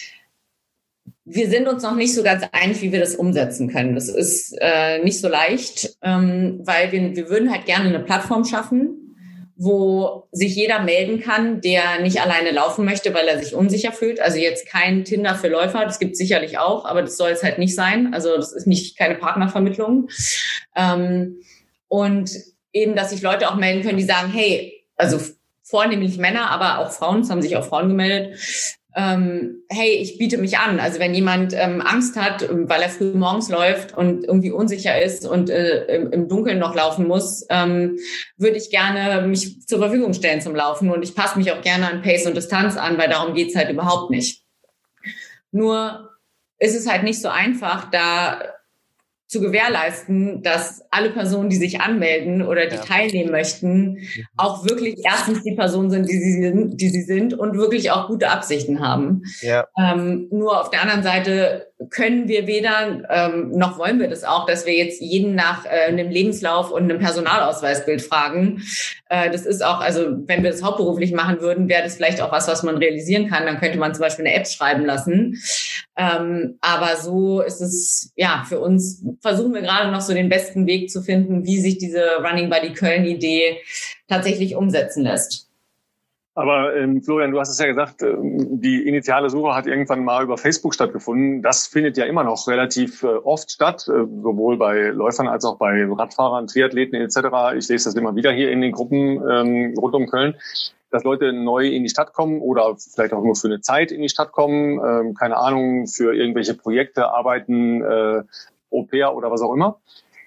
Wir sind uns noch nicht so ganz einig, wie wir das umsetzen können. Das ist äh, nicht so leicht, ähm, weil wir, wir würden halt gerne eine Plattform schaffen, wo sich jeder melden kann, der nicht alleine laufen möchte, weil er sich unsicher fühlt. Also jetzt kein Tinder für Läufer, das gibt es sicherlich auch, aber das soll es halt nicht sein. Also das ist nicht keine Partnervermittlung. Ähm, und eben, dass sich Leute auch melden können, die sagen, hey, also vornehmlich Männer, aber auch Frauen, es haben sich auch Frauen gemeldet, ähm, hey, ich biete mich an. Also wenn jemand ähm, Angst hat, weil er früh morgens läuft und irgendwie unsicher ist und äh, im, im Dunkeln noch laufen muss, ähm, würde ich gerne mich zur Verfügung stellen zum Laufen und ich passe mich auch gerne an Pace und Distanz an, weil darum geht's halt überhaupt nicht. Nur ist es halt nicht so einfach, da zu gewährleisten, dass alle Personen, die sich anmelden oder die ja. teilnehmen möchten, auch wirklich erstens die Personen sind, die sie sind, die sie sind und wirklich auch gute Absichten haben. Ja. Ähm, nur auf der anderen Seite können wir weder, ähm, noch wollen wir das auch, dass wir jetzt jeden nach äh, einem Lebenslauf und einem Personalausweisbild fragen. Äh, das ist auch, also wenn wir das hauptberuflich machen würden, wäre das vielleicht auch was, was man realisieren kann. Dann könnte man zum Beispiel eine App schreiben lassen. Ähm, aber so ist es, ja, für uns versuchen wir gerade noch so den besten Weg zu finden, wie sich diese Running Buddy Köln-Idee tatsächlich umsetzen lässt. Aber ähm, Florian, du hast es ja gesagt, ähm, die initiale Suche hat irgendwann mal über Facebook stattgefunden. Das findet ja immer noch relativ äh, oft statt, äh, sowohl bei Läufern als auch bei Radfahrern, Triathleten et cetera. Ich lese das immer wieder hier in den Gruppen ähm, rund um Köln, dass Leute neu in die Stadt kommen oder vielleicht auch nur für eine Zeit in die Stadt kommen, ähm, keine Ahnung, für irgendwelche Projekte arbeiten, äh, Au-pair oder was auch immer.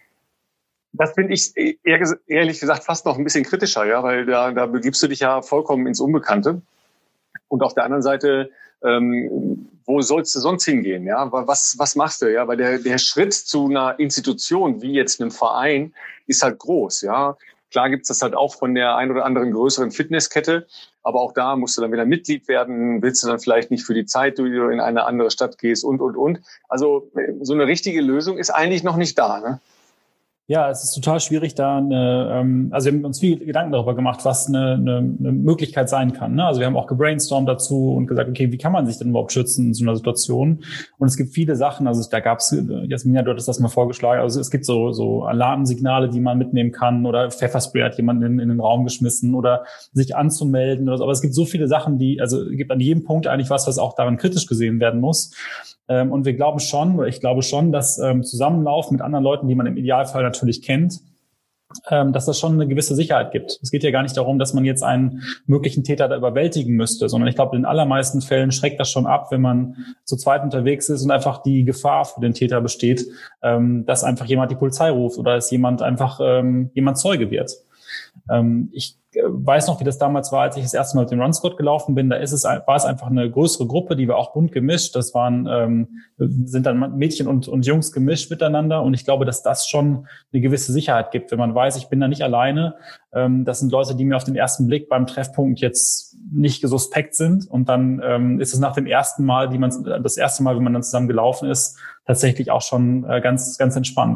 Das finde ich eher, ehrlich gesagt fast noch ein bisschen kritischer, ja, weil da, da begibst du dich ja vollkommen ins Unbekannte. Und auf der anderen Seite, ähm, wo sollst du sonst hingehen, ja? Was, was machst du, ja? Weil der, der Schritt zu einer Institution wie jetzt einem Verein ist halt groß, ja. Klar gibt's das halt auch von der ein oder anderen größeren Fitnesskette, aber auch da musst du dann wieder Mitglied werden, willst du dann vielleicht nicht für die Zeit, die du in eine andere Stadt gehst und, und, und. Also so eine richtige Lösung ist eigentlich noch nicht da, ne? Ja, es ist total schwierig, da eine, ähm, also wir haben uns viel Gedanken darüber gemacht, was eine, eine, eine Möglichkeit sein kann, ne? Also wir haben auch gebrainstormt dazu und gesagt, okay, wie kann man sich denn überhaupt schützen in so einer Situation? Und es gibt viele Sachen, also da gab es, Jasmina, du hattest das mal vorgeschlagen, also es gibt so, so Alarmsignale, die man mitnehmen kann oder Pfefferspray hat jemanden in, in den Raum geschmissen oder sich anzumelden oder so. Aber es gibt so viele Sachen, die, also es gibt an jedem Punkt eigentlich was, was auch daran kritisch gesehen werden muss. Ähm, und wir glauben schon, oder ich glaube schon, dass ähm, Zusammenlauf mit anderen Leuten, die man im Idealfall natürlich kennt, ähm, dass das schon eine gewisse Sicherheit gibt. Es geht ja gar nicht darum, dass man jetzt einen möglichen Täter da überwältigen müsste, sondern ich glaube, in den allermeisten Fällen schreckt das schon ab, wenn man zu zweit unterwegs ist und einfach die Gefahr für den Täter besteht, ähm, dass einfach jemand die Polizei ruft oder dass jemand einfach ähm, jemand Zeuge wird. Ähm, ich weiß noch, wie das damals war, als ich das erste Mal mit dem Run Squad gelaufen bin. Da ist es, war es einfach eine größere Gruppe, die war auch bunt gemischt. Das waren, ähm, sind dann Mädchen und, und Jungs gemischt miteinander. Und ich glaube, dass das schon eine gewisse Sicherheit gibt, wenn man weiß, ich bin da nicht alleine. Ähm, das sind Leute, die mir auf den ersten Blick beim Treffpunkt jetzt nicht suspekt sind. Und dann ähm, ist es nach dem ersten Mal, wie man das erste Mal, wenn man dann zusammen gelaufen ist, tatsächlich auch schon äh, ganz, ganz entspannt.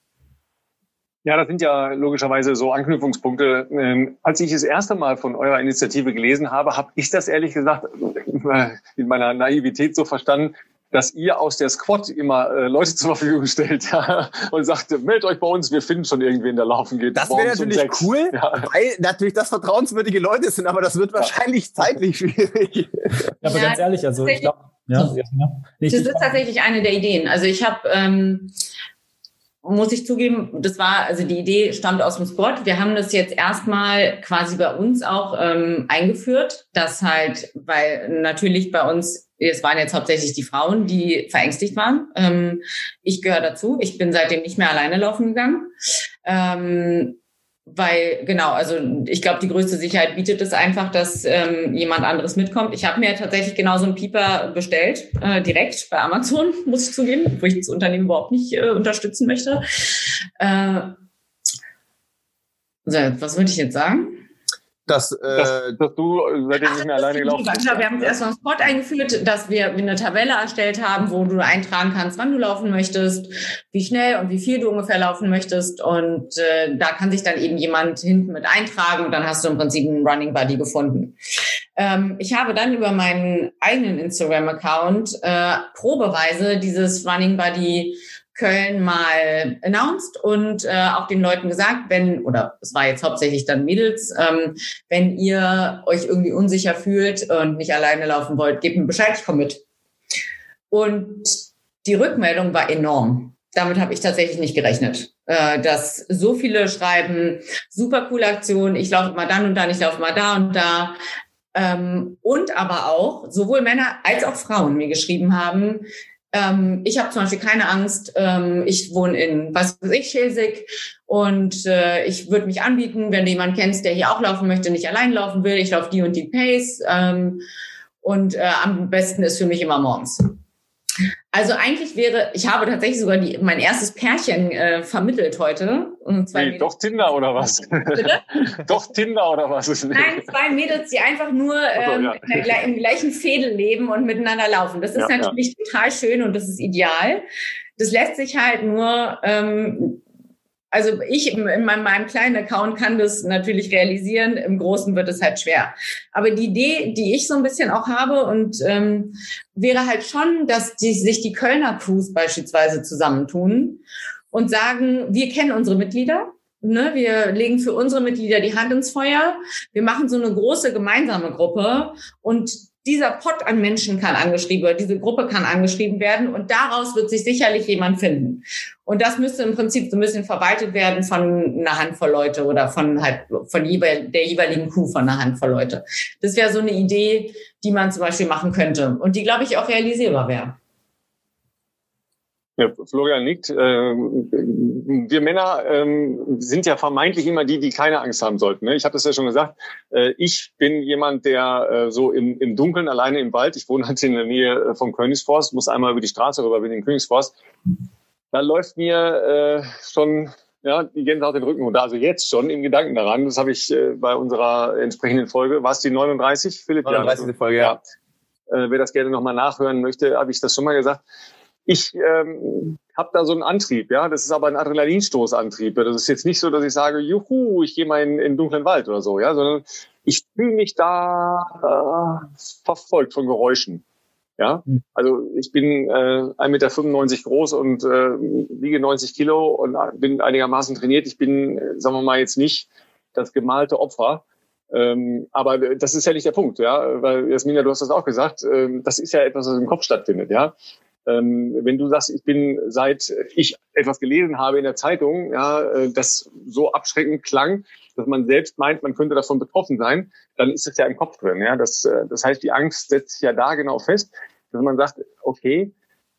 Ja, das sind ja logischerweise so Anknüpfungspunkte. Ähm, als ich das erste Mal von eurer Initiative gelesen habe, habe ich das ehrlich gesagt in meiner Naivität so verstanden, dass ihr aus der Squad immer äh, Leute zur Verfügung stellt, ja, und sagt, meldet euch bei uns, wir finden schon irgendwen, der laufen geht. Das wäre natürlich um cool, ja. Weil natürlich das vertrauenswürdige Leute sind, aber das wird wahrscheinlich ja. zeitlich schwierig. Ja, aber ja, ganz ehrlich, also ich glaube, ja, ja. Das ist tatsächlich eine der Ideen. Also ich habe ähm, muss ich zugeben, das war, also die Idee stammt aus dem Sport. Wir haben das jetzt erstmal quasi bei uns auch ähm, eingeführt, dass halt, weil natürlich bei uns, es waren jetzt hauptsächlich die Frauen, die verängstigt waren. Ähm, ich gehöre dazu. Ich bin seitdem nicht mehr alleine laufen gegangen. Ähm, Weil, genau, also ich glaube, die größte Sicherheit bietet es einfach, dass ähm, jemand anderes mitkommt. Ich habe mir tatsächlich genau so einen Pieper bestellt, äh, direkt bei Amazon, muss ich zugeben, wo ich das Unternehmen überhaupt nicht äh, unterstützen möchte. Äh, so, was würde ich jetzt sagen? Dass, äh, dass, dass du seitdem nicht mehr alleine gelaufen bist. Genau, wir haben jetzt erstmal einen Spot eingeführt, dass wir eine Tabelle erstellt haben, wo du eintragen kannst, wann du laufen möchtest, wie schnell und wie viel du ungefähr laufen möchtest. Und äh, da kann sich dann eben jemand hinten mit eintragen und dann hast du im Prinzip einen Running Buddy gefunden. Ähm, ich habe dann über meinen eigenen Instagram-Account äh, probeweise dieses Running Buddy Köln mal announced und äh, auch den Leuten gesagt, wenn, oder es war jetzt hauptsächlich dann Mädels, ähm, wenn ihr euch irgendwie unsicher fühlt und nicht alleine laufen wollt, gebt mir Bescheid, ich komme mit. Und die Rückmeldung war enorm. Damit habe ich tatsächlich nicht gerechnet, äh, dass so viele schreiben, super coole Aktion, ich laufe mal dann und dann, ich laufe mal da und da. Ähm, und aber auch sowohl Männer als auch Frauen mir geschrieben haben, Ähm, ich habe zum Beispiel keine Angst. Ähm, ich wohne in, was weiß ich, Schelsig und äh, ich würde mich anbieten, wenn du jemanden kennst, der hier auch laufen möchte, nicht allein laufen will. Ich laufe die und die Pace ähm, und äh, am besten ist für mich immer morgens. Also eigentlich wäre, ich habe tatsächlich sogar die, mein erstes Pärchen äh, vermittelt heute. Und zwei nee, doch Tinder oder was? Doch Tinder oder was? Nein, zwei Mädels, die einfach nur ähm, so, ja. der, im gleichen Fädel leben und miteinander laufen. Das ist ja, natürlich ja. total schön und das ist ideal. Das lässt sich halt nur... Ähm, Also ich in meinem, meinem kleinen Account kann das natürlich realisieren, im Großen wird es halt schwer. Aber die Idee, die ich so ein bisschen auch habe und ähm, wäre halt schon, dass die, sich die Kölner Crews beispielsweise zusammentun und sagen, wir kennen unsere Mitglieder, ne? Wir legen für unsere Mitglieder die Hand ins Feuer, wir machen so eine große gemeinsame Gruppe und dieser Pot an Menschen kann angeschrieben werden, diese Gruppe kann angeschrieben werden und daraus wird sich sicherlich jemand finden. Und das müsste im Prinzip so ein bisschen verwaltet werden von einer Handvoll Leute oder von halt von der jeweiligen Crew von einer Handvoll Leute. Das wäre so eine Idee, die man zum Beispiel machen könnte und die, glaube ich, auch realisierbar wäre. Ja, Florian nickt. Äh, wir Männer ähm, sind ja vermeintlich immer die, die keine Angst haben sollten. Ne? Ich habe das ja schon gesagt. Äh, ich bin jemand, der äh, so im, im Dunkeln alleine im Wald, ich wohne halt in der Nähe vom Königsforst, muss einmal über die Straße rüber, bin im Königsforst. Da läuft mir äh, schon ja die Gänsehaut den Rücken runter. Also jetzt schon im Gedanken daran. Das habe ich äh, bei unserer entsprechenden Folge. War es die neununddreißig, Philipp? neununddreißigste Folge, ja. ja. Äh, wer das gerne nochmal nachhören möchte, habe ich das schon mal gesagt. Ich ähm, habe da so einen Antrieb, ja. Das ist aber ein Adrenalinstoßantrieb. Das ist jetzt nicht so, dass ich sage, juhu, ich gehe mal in, in den dunklen Wald oder so, ja, sondern ich fühle mich da äh, verfolgt von Geräuschen. Ja, also ich bin äh, ein Meter fünfundneunzig groß und äh, wiege neunzig Kilo und bin einigermaßen trainiert. Ich bin, äh, sagen wir mal, jetzt nicht das gemalte Opfer. Ähm, aber das ist ja nicht der Punkt, ja, weil Jasmina, du hast das auch gesagt, ähm, das ist ja etwas, was im Kopf stattfindet, ja. Ähm, wenn du sagst, ich bin, seit ich etwas gelesen habe in der Zeitung, ja, äh, das so abschreckend klang, dass man selbst meint, man könnte davon betroffen sein, dann ist es ja im Kopf drin, ja. Das, äh, das heißt, die Angst setzt sich ja da genau fest, dass man sagt, okay,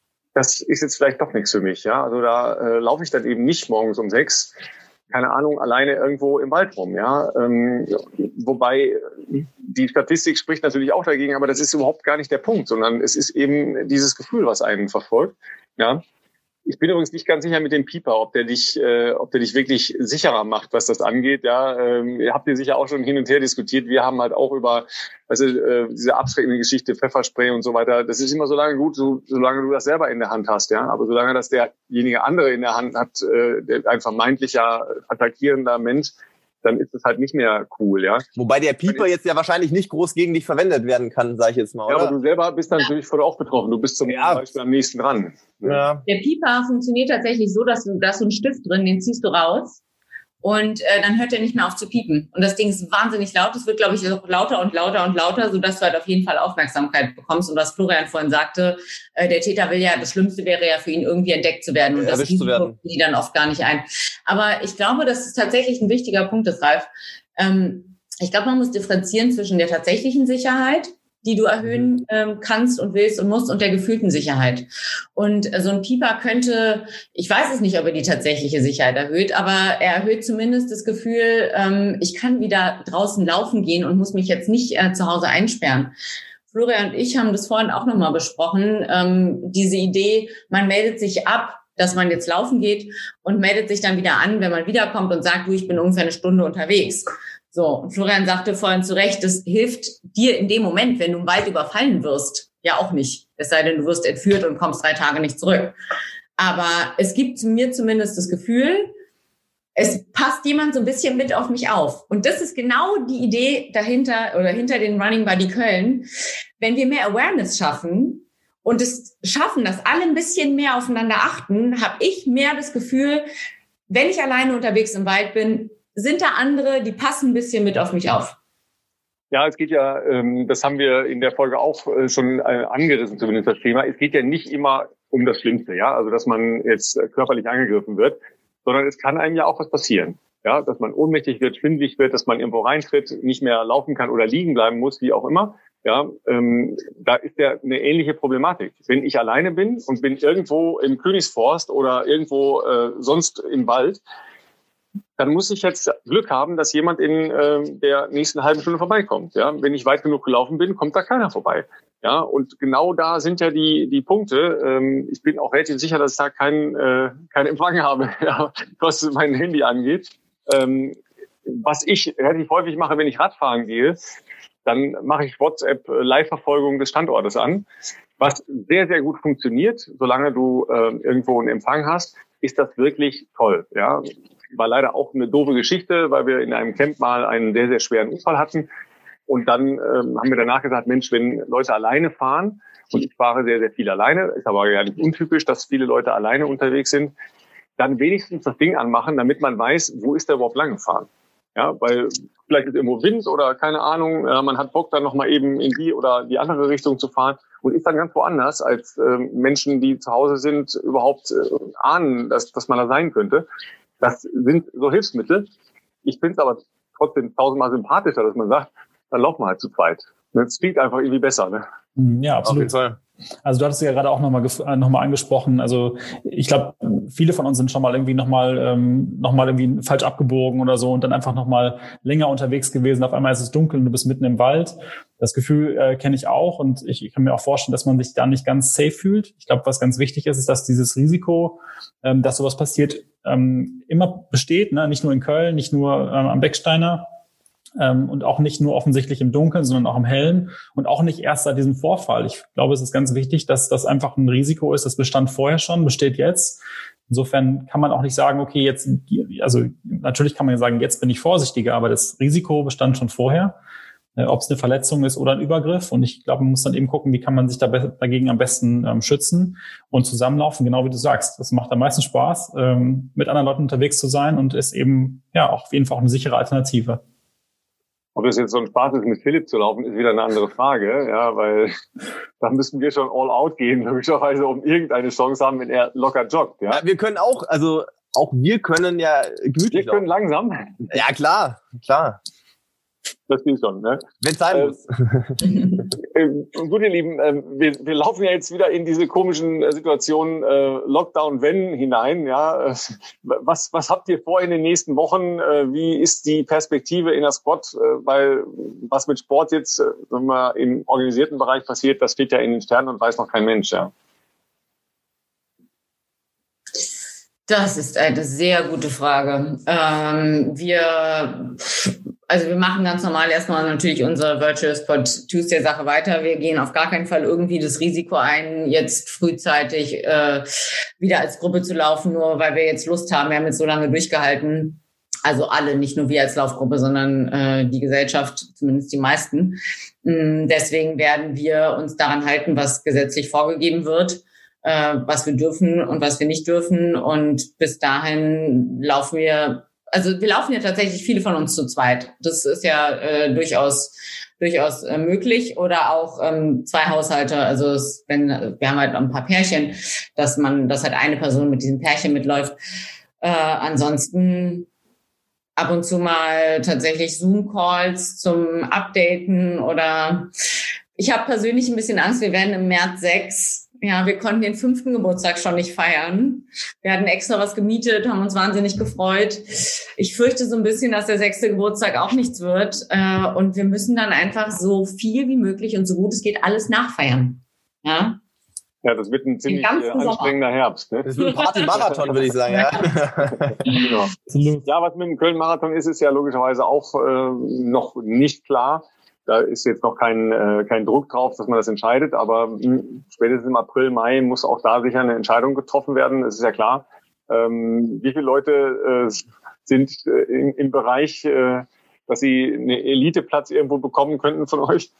das ist jetzt vielleicht doch nichts für mich, ja. Also da äh, laufe ich dann eben nicht morgens um sechs, keine Ahnung, alleine irgendwo im Wald rum, ja. Ähm, wobei die Statistik spricht natürlich auch dagegen, aber das ist überhaupt gar nicht der Punkt, sondern es ist eben dieses Gefühl, was einen verfolgt, ja. Ich bin übrigens nicht ganz sicher mit dem Pieper, ob der dich, äh, ob der dich wirklich sicherer macht, was das angeht. Ja, ähm, ihr habt ihr sicher auch schon hin und her diskutiert. Wir haben halt auch über, also äh, diese abschreckende Geschichte, Pfefferspray und so weiter. Das ist immer so lange gut, so, solange du das selber in der Hand hast, ja. Aber solange das derjenige andere in der Hand hat, äh, der ein vermeintlicher attackierender Mensch, dann ist es halt nicht mehr cool, ja. Wobei der Pieper jetzt ja wahrscheinlich nicht groß gegen dich verwendet werden kann, sage ich jetzt mal, oder? Ja, aber du selber bist dann natürlich voll auch betroffen. Du bist zum ja. Beispiel am nächsten dran. Ja. Der Pieper funktioniert tatsächlich so, dass du, da ist so ein Stift drin, den ziehst du raus und äh, dann hört er nicht mehr auf zu piepen. Und das Ding ist wahnsinnig laut. Es wird, glaube ich, auch lauter und lauter und lauter, sodass du halt auf jeden Fall Aufmerksamkeit bekommst. Und was Florian vorhin sagte, äh, der Täter will ja, das Schlimmste wäre ja für ihn irgendwie entdeckt zu werden. Und ja, das gucken die dann oft gar nicht ein. Aber ich glaube, das ist tatsächlich ein wichtiger Punkt, das Ralf. Ähm, ich glaube, man muss differenzieren zwischen der tatsächlichen Sicherheit, die du erhöhen ähm, kannst und willst und musst, und der gefühlten Sicherheit. Und äh, so ein Pieper könnte, ich weiß es nicht, ob er die tatsächliche Sicherheit erhöht, aber er erhöht zumindest das Gefühl, ähm, ich kann wieder draußen laufen gehen und muss mich jetzt nicht äh, zu Hause einsperren. Florian und ich haben das vorhin auch nochmal besprochen, ähm, diese Idee, man meldet sich ab, dass man jetzt laufen geht und meldet sich dann wieder an, wenn man wiederkommt und sagt, du, ich bin ungefähr eine Stunde unterwegs. So, und Florian sagte vorhin zu Recht, das hilft dir in dem Moment, wenn du im Wald überfallen wirst, ja auch nicht. Es sei denn, du wirst entführt und kommst drei Tage nicht zurück. Aber es gibt mir zumindest das Gefühl, es passt jemand so ein bisschen mit auf mich auf. Und das ist genau die Idee dahinter oder hinter den Running Buddy Köln. Wenn wir mehr Awareness schaffen und es schaffen, dass alle ein bisschen mehr aufeinander achten, habe ich mehr das Gefühl, wenn ich alleine unterwegs im Wald bin, sind da andere, die passen ein bisschen mit auf mich auf. Ja, es geht ja, ähm, das haben wir in der Folge auch äh, schon äh, angerissen, zumindest das Thema. Es geht ja nicht immer um das Schlimmste, ja, also dass man jetzt äh, körperlich angegriffen wird, sondern es kann einem ja auch was passieren, ja, dass man ohnmächtig wird, schwindelig wird, dass man irgendwo reintritt, nicht mehr laufen kann oder liegen bleiben muss, wie auch immer. Ja, ähm, da ist ja eine ähnliche Problematik. Wenn ich alleine bin und bin irgendwo im Königsforst oder irgendwo äh, sonst im Wald, dann muss ich jetzt Glück haben, dass jemand in äh, der nächsten halben Stunde vorbeikommt. Ja? Wenn ich weit genug gelaufen bin, kommt da keiner vorbei. Ja, und genau da sind ja die die Punkte. Ähm, ich bin auch relativ sicher, dass ich da keinen äh, keinen Empfang habe, ja, was mein Handy angeht. Ähm, was ich relativ häufig mache, wenn ich Radfahren gehe, dann mache ich WhatsApp-Live-Verfolgung des Standortes an. Was sehr, sehr gut funktioniert, solange du äh, irgendwo einen Empfang hast, ist das wirklich toll. Ja, war leider auch eine doofe Geschichte, weil wir in einem Camp mal einen sehr, sehr schweren Unfall hatten. Und dann ähm, haben wir danach gesagt, Mensch, wenn Leute alleine fahren, und ich fahre sehr, sehr viel alleine, ist aber ja nicht untypisch, dass viele Leute alleine unterwegs sind, dann wenigstens das Ding anmachen, damit man weiß, wo ist der überhaupt lang gefahren. Ja, weil vielleicht ist irgendwo Wind oder keine Ahnung, äh, man hat Bock dann nochmal eben in die oder die andere Richtung zu fahren und ist dann ganz woanders, als äh, Menschen, die zu Hause sind, überhaupt äh, ahnen, dass, dass man da sein könnte. Das sind so Hilfsmittel. Ich finde es aber trotzdem tausendmal sympathischer, dass man sagt, dann laufen wir halt zu zweit. Das klingt einfach irgendwie besser, ne? Ja, absolut. Also du hattest ja gerade auch nochmal gef- noch mal angesprochen, also ich glaube, viele von uns sind schon mal irgendwie nochmal ähm, noch mal irgendwie falsch abgebogen oder so und dann einfach nochmal länger unterwegs gewesen. Auf einmal ist es dunkel und du bist mitten im Wald. Das Gefühl äh, kenne ich auch und ich, ich kann mir auch vorstellen, dass man sich da nicht ganz safe fühlt. Ich glaube, was ganz wichtig ist, ist, dass dieses Risiko, ähm, dass sowas passiert, ähm, immer besteht, ne? Nicht nur in Köln, nicht nur ähm, am Becksteiner. Ähm, und auch nicht nur offensichtlich im Dunkeln, sondern auch im Hellen und auch nicht erst seit diesem Vorfall. Ich glaube, es ist ganz wichtig, dass das einfach ein Risiko ist. Das bestand vorher schon, besteht jetzt. Insofern kann man auch nicht sagen, okay, jetzt, also natürlich kann man ja sagen, jetzt bin ich vorsichtiger, aber das Risiko bestand schon vorher, äh, ob es eine Verletzung ist oder ein Übergriff. Und ich glaube, man muss dann eben gucken, wie kann man sich da be- dagegen am besten ähm, schützen und zusammenlaufen, genau wie du sagst. Das macht am meisten Spaß, ähm, mit anderen Leuten unterwegs zu sein und ist eben ja auch auf jeden Fall auch eine sichere Alternative. Ob das jetzt so ein Spaß ist, mit Philipp zu laufen, ist wieder eine andere Frage, ja, weil da müssen wir schon all out gehen, möglicherweise, um irgendeine Chance haben, wenn er locker joggt, ja. Ja, wir können auch, also auch wir können ja gemütlich Wir können laufen. langsam. Ja, klar, klar. Das geht schon, ne? Wenn es sein Äh, muss. Äh, gut, ihr Lieben, äh, wir, wir laufen ja jetzt wieder in diese komischen äh, Situationen äh, Lockdown, wenn hinein. Ja, äh, was was habt ihr vor in den nächsten Wochen? Äh, wie ist die Perspektive in der Squad? Äh, weil was mit Sport jetzt, äh, wenn man im organisierten Bereich passiert, das steht ja in den Sternen und weiß noch kein Mensch. Ja. Das ist eine sehr gute Frage. Ähm, wir, also wir machen ganz normal erstmal natürlich unsere Virtual Spot Tuesday Sache weiter. Wir gehen auf gar keinen Fall irgendwie das Risiko ein, jetzt frühzeitig äh, wieder als Gruppe zu laufen, nur weil wir jetzt Lust haben. Wir haben jetzt so lange durchgehalten. Also alle, nicht nur wir als Laufgruppe, sondern äh, die Gesellschaft, zumindest die meisten. Ähm, deswegen werden wir uns daran halten, was gesetzlich vorgegeben wird, äh, was wir dürfen und was wir nicht dürfen. Und bis dahin laufen wir, also wir laufen ja tatsächlich viele von uns zu zweit. Das ist ja äh, durchaus durchaus äh, möglich. Oder auch ähm, zwei Haushalte. Also es, wenn wir haben halt ein paar Pärchen, dass man, dass halt eine Person mit diesem Pärchen mitläuft. Äh, ansonsten ab und zu mal tatsächlich Zoom-Calls zum Updaten oder ich habe persönlich ein bisschen Angst, wir werden im März sechs. Ja, wir konnten den fünften Geburtstag schon nicht feiern. Wir hatten extra was gemietet, haben uns wahnsinnig gefreut. Ich fürchte so ein bisschen, dass der sechste Geburtstag auch nichts wird. Und wir müssen dann einfach so viel wie möglich und so gut es geht alles nachfeiern. Ja. Ja, das wird ein ziemlich äh, anstrengender Sommer. Herbst. Ne? Das wird ein Party-Marathon, würde ich sagen. Ja. Genau. Ja, was mit dem Köln-Marathon ist, ist ja logischerweise auch äh, noch nicht klar. Da ist jetzt noch kein, äh, kein Druck drauf, dass man das entscheidet. Aber mh, spätestens im April, Mai muss auch da sicher eine Entscheidung getroffen werden. Das ist ja klar. Ähm, wie viele Leute äh, sind äh, in, im Bereich, äh, dass sie einen Eliteplatz irgendwo bekommen könnten von euch?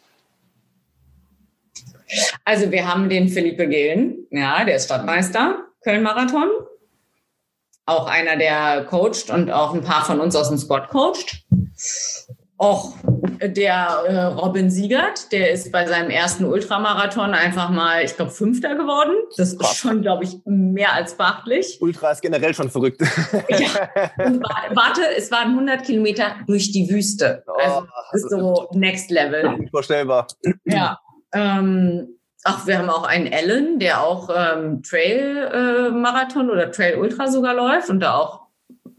Also wir haben den Philippe Gehlen, ja, der ist Stadtmeister, Köln-Marathon. Auch einer, der coacht und auch ein paar von uns aus dem Squad coacht. Auch der äh, Robin Siegert, der ist bei seinem ersten Ultramarathon einfach mal, ich glaube, Fünfter geworden. Das ist schon, glaube ich, mehr als beachtlich. Ultra ist generell schon verrückt. Ja. Und warte, es waren hundert Kilometer durch die Wüste. Also das ist so Next Level. Unvorstellbar. Ja. Ähm, ach, wir haben auch einen Alan, der auch ähm, Trail-Marathon äh, oder Trail-Ultra sogar läuft und da auch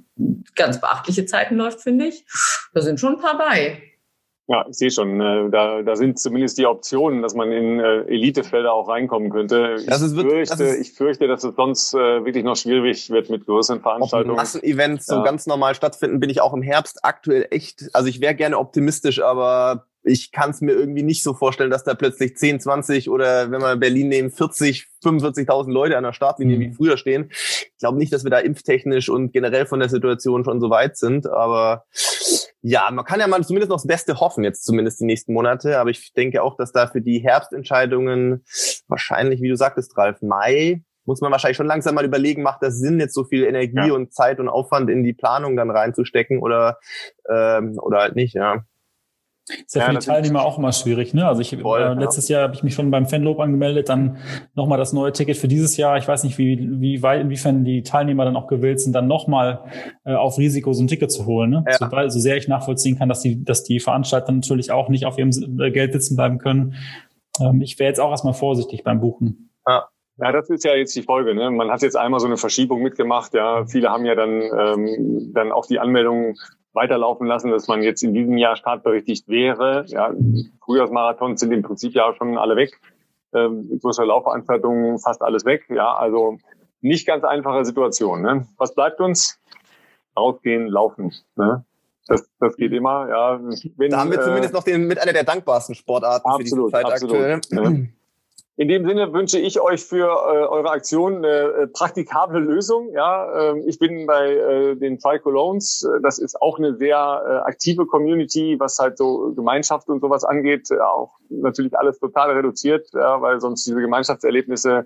ganz beachtliche Zeiten läuft, finde ich. Da sind schon ein paar bei. Ja, ich sehe schon, äh, da, da sind zumindest die Optionen, dass man in äh, Elitefelder auch reinkommen könnte. Ich, das ist wirklich, fürchte, das ist ich fürchte, dass es sonst äh, wirklich noch schwierig wird mit größeren Veranstaltungen. Ob Massenevents ja. so ganz normal stattfinden, bin ich auch im Herbst aktuell echt, also ich wäre gerne optimistisch, aber ich kann es mir irgendwie nicht so vorstellen, dass da plötzlich zehn, zwanzig oder wenn wir Berlin nehmen, vierzig, fünfundvierzigtausend Leute an der Startlinie mhm. wie früher stehen. Ich glaube nicht, dass wir da impftechnisch und generell von der Situation schon so weit sind, aber ja, man kann ja mal zumindest noch das Beste hoffen, jetzt zumindest die nächsten Monate, aber ich denke auch, dass da für die Herbstentscheidungen wahrscheinlich, wie du sagtest, Ralf, Mai, muss man wahrscheinlich schon langsam mal überlegen, macht das Sinn, jetzt so viel Energie ja. und Zeit und Aufwand in die Planung dann reinzustecken oder ähm, oder halt nicht, ja. Ist ja, ja für die Teilnehmer auch immer schwierig, ne? Also ich voll, äh, letztes ja. Jahr habe ich mich schon beim Fanlob angemeldet, dann nochmal das neue Ticket für dieses Jahr. Ich weiß nicht, wie wie weit, inwiefern die Teilnehmer dann auch gewillt sind, dann nochmal äh, auf Risiko so ein Ticket zu holen. Ne? Ja. So, weil, so sehr ich nachvollziehen kann, dass die dass die Veranstalter natürlich auch nicht auf ihrem Geld sitzen bleiben können. Ähm, ich wäre jetzt auch erstmal vorsichtig beim Buchen. Ja. Ja, das ist ja jetzt die Folge. Ne? Man hat jetzt einmal so eine Verschiebung mitgemacht. Ja, viele haben ja dann ähm, dann auch die Anmeldung weiterlaufen lassen, dass man jetzt in diesem Jahr startberechtigt wäre. Ja, Frühjahrsmarathons sind im Prinzip ja schon alle weg. Ähm, größere Laufveranstaltungen fast alles weg. Ja, also nicht ganz einfache Situation. Ne? Was bleibt uns? Rausgehen, laufen. Ne? Das, das geht immer. Ja, wenn, da haben wir äh, zumindest noch den mit einer der dankbarsten Sportarten absolut, für diese Zeit absolut, aktuell. Ne? In dem Sinne wünsche ich euch für äh, eure Aktion eine äh, praktikable Lösung. Ja, äh, ich bin bei äh, den Tri-Colognes. Das ist auch eine sehr äh, aktive Community, was halt so Gemeinschaft und sowas angeht. Äh, auch natürlich alles total reduziert, ja, weil sonst diese Gemeinschaftserlebnisse